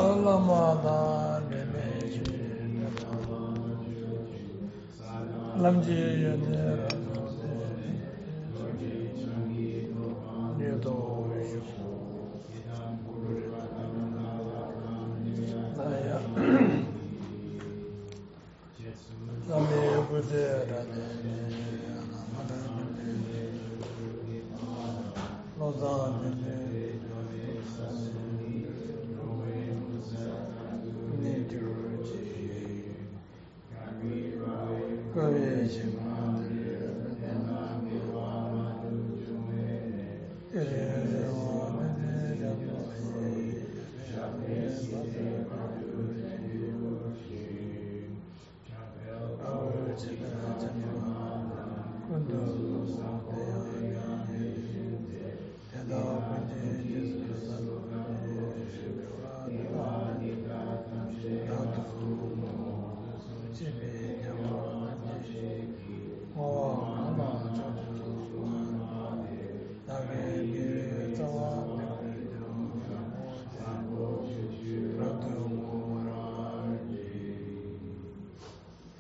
B: Go ahead.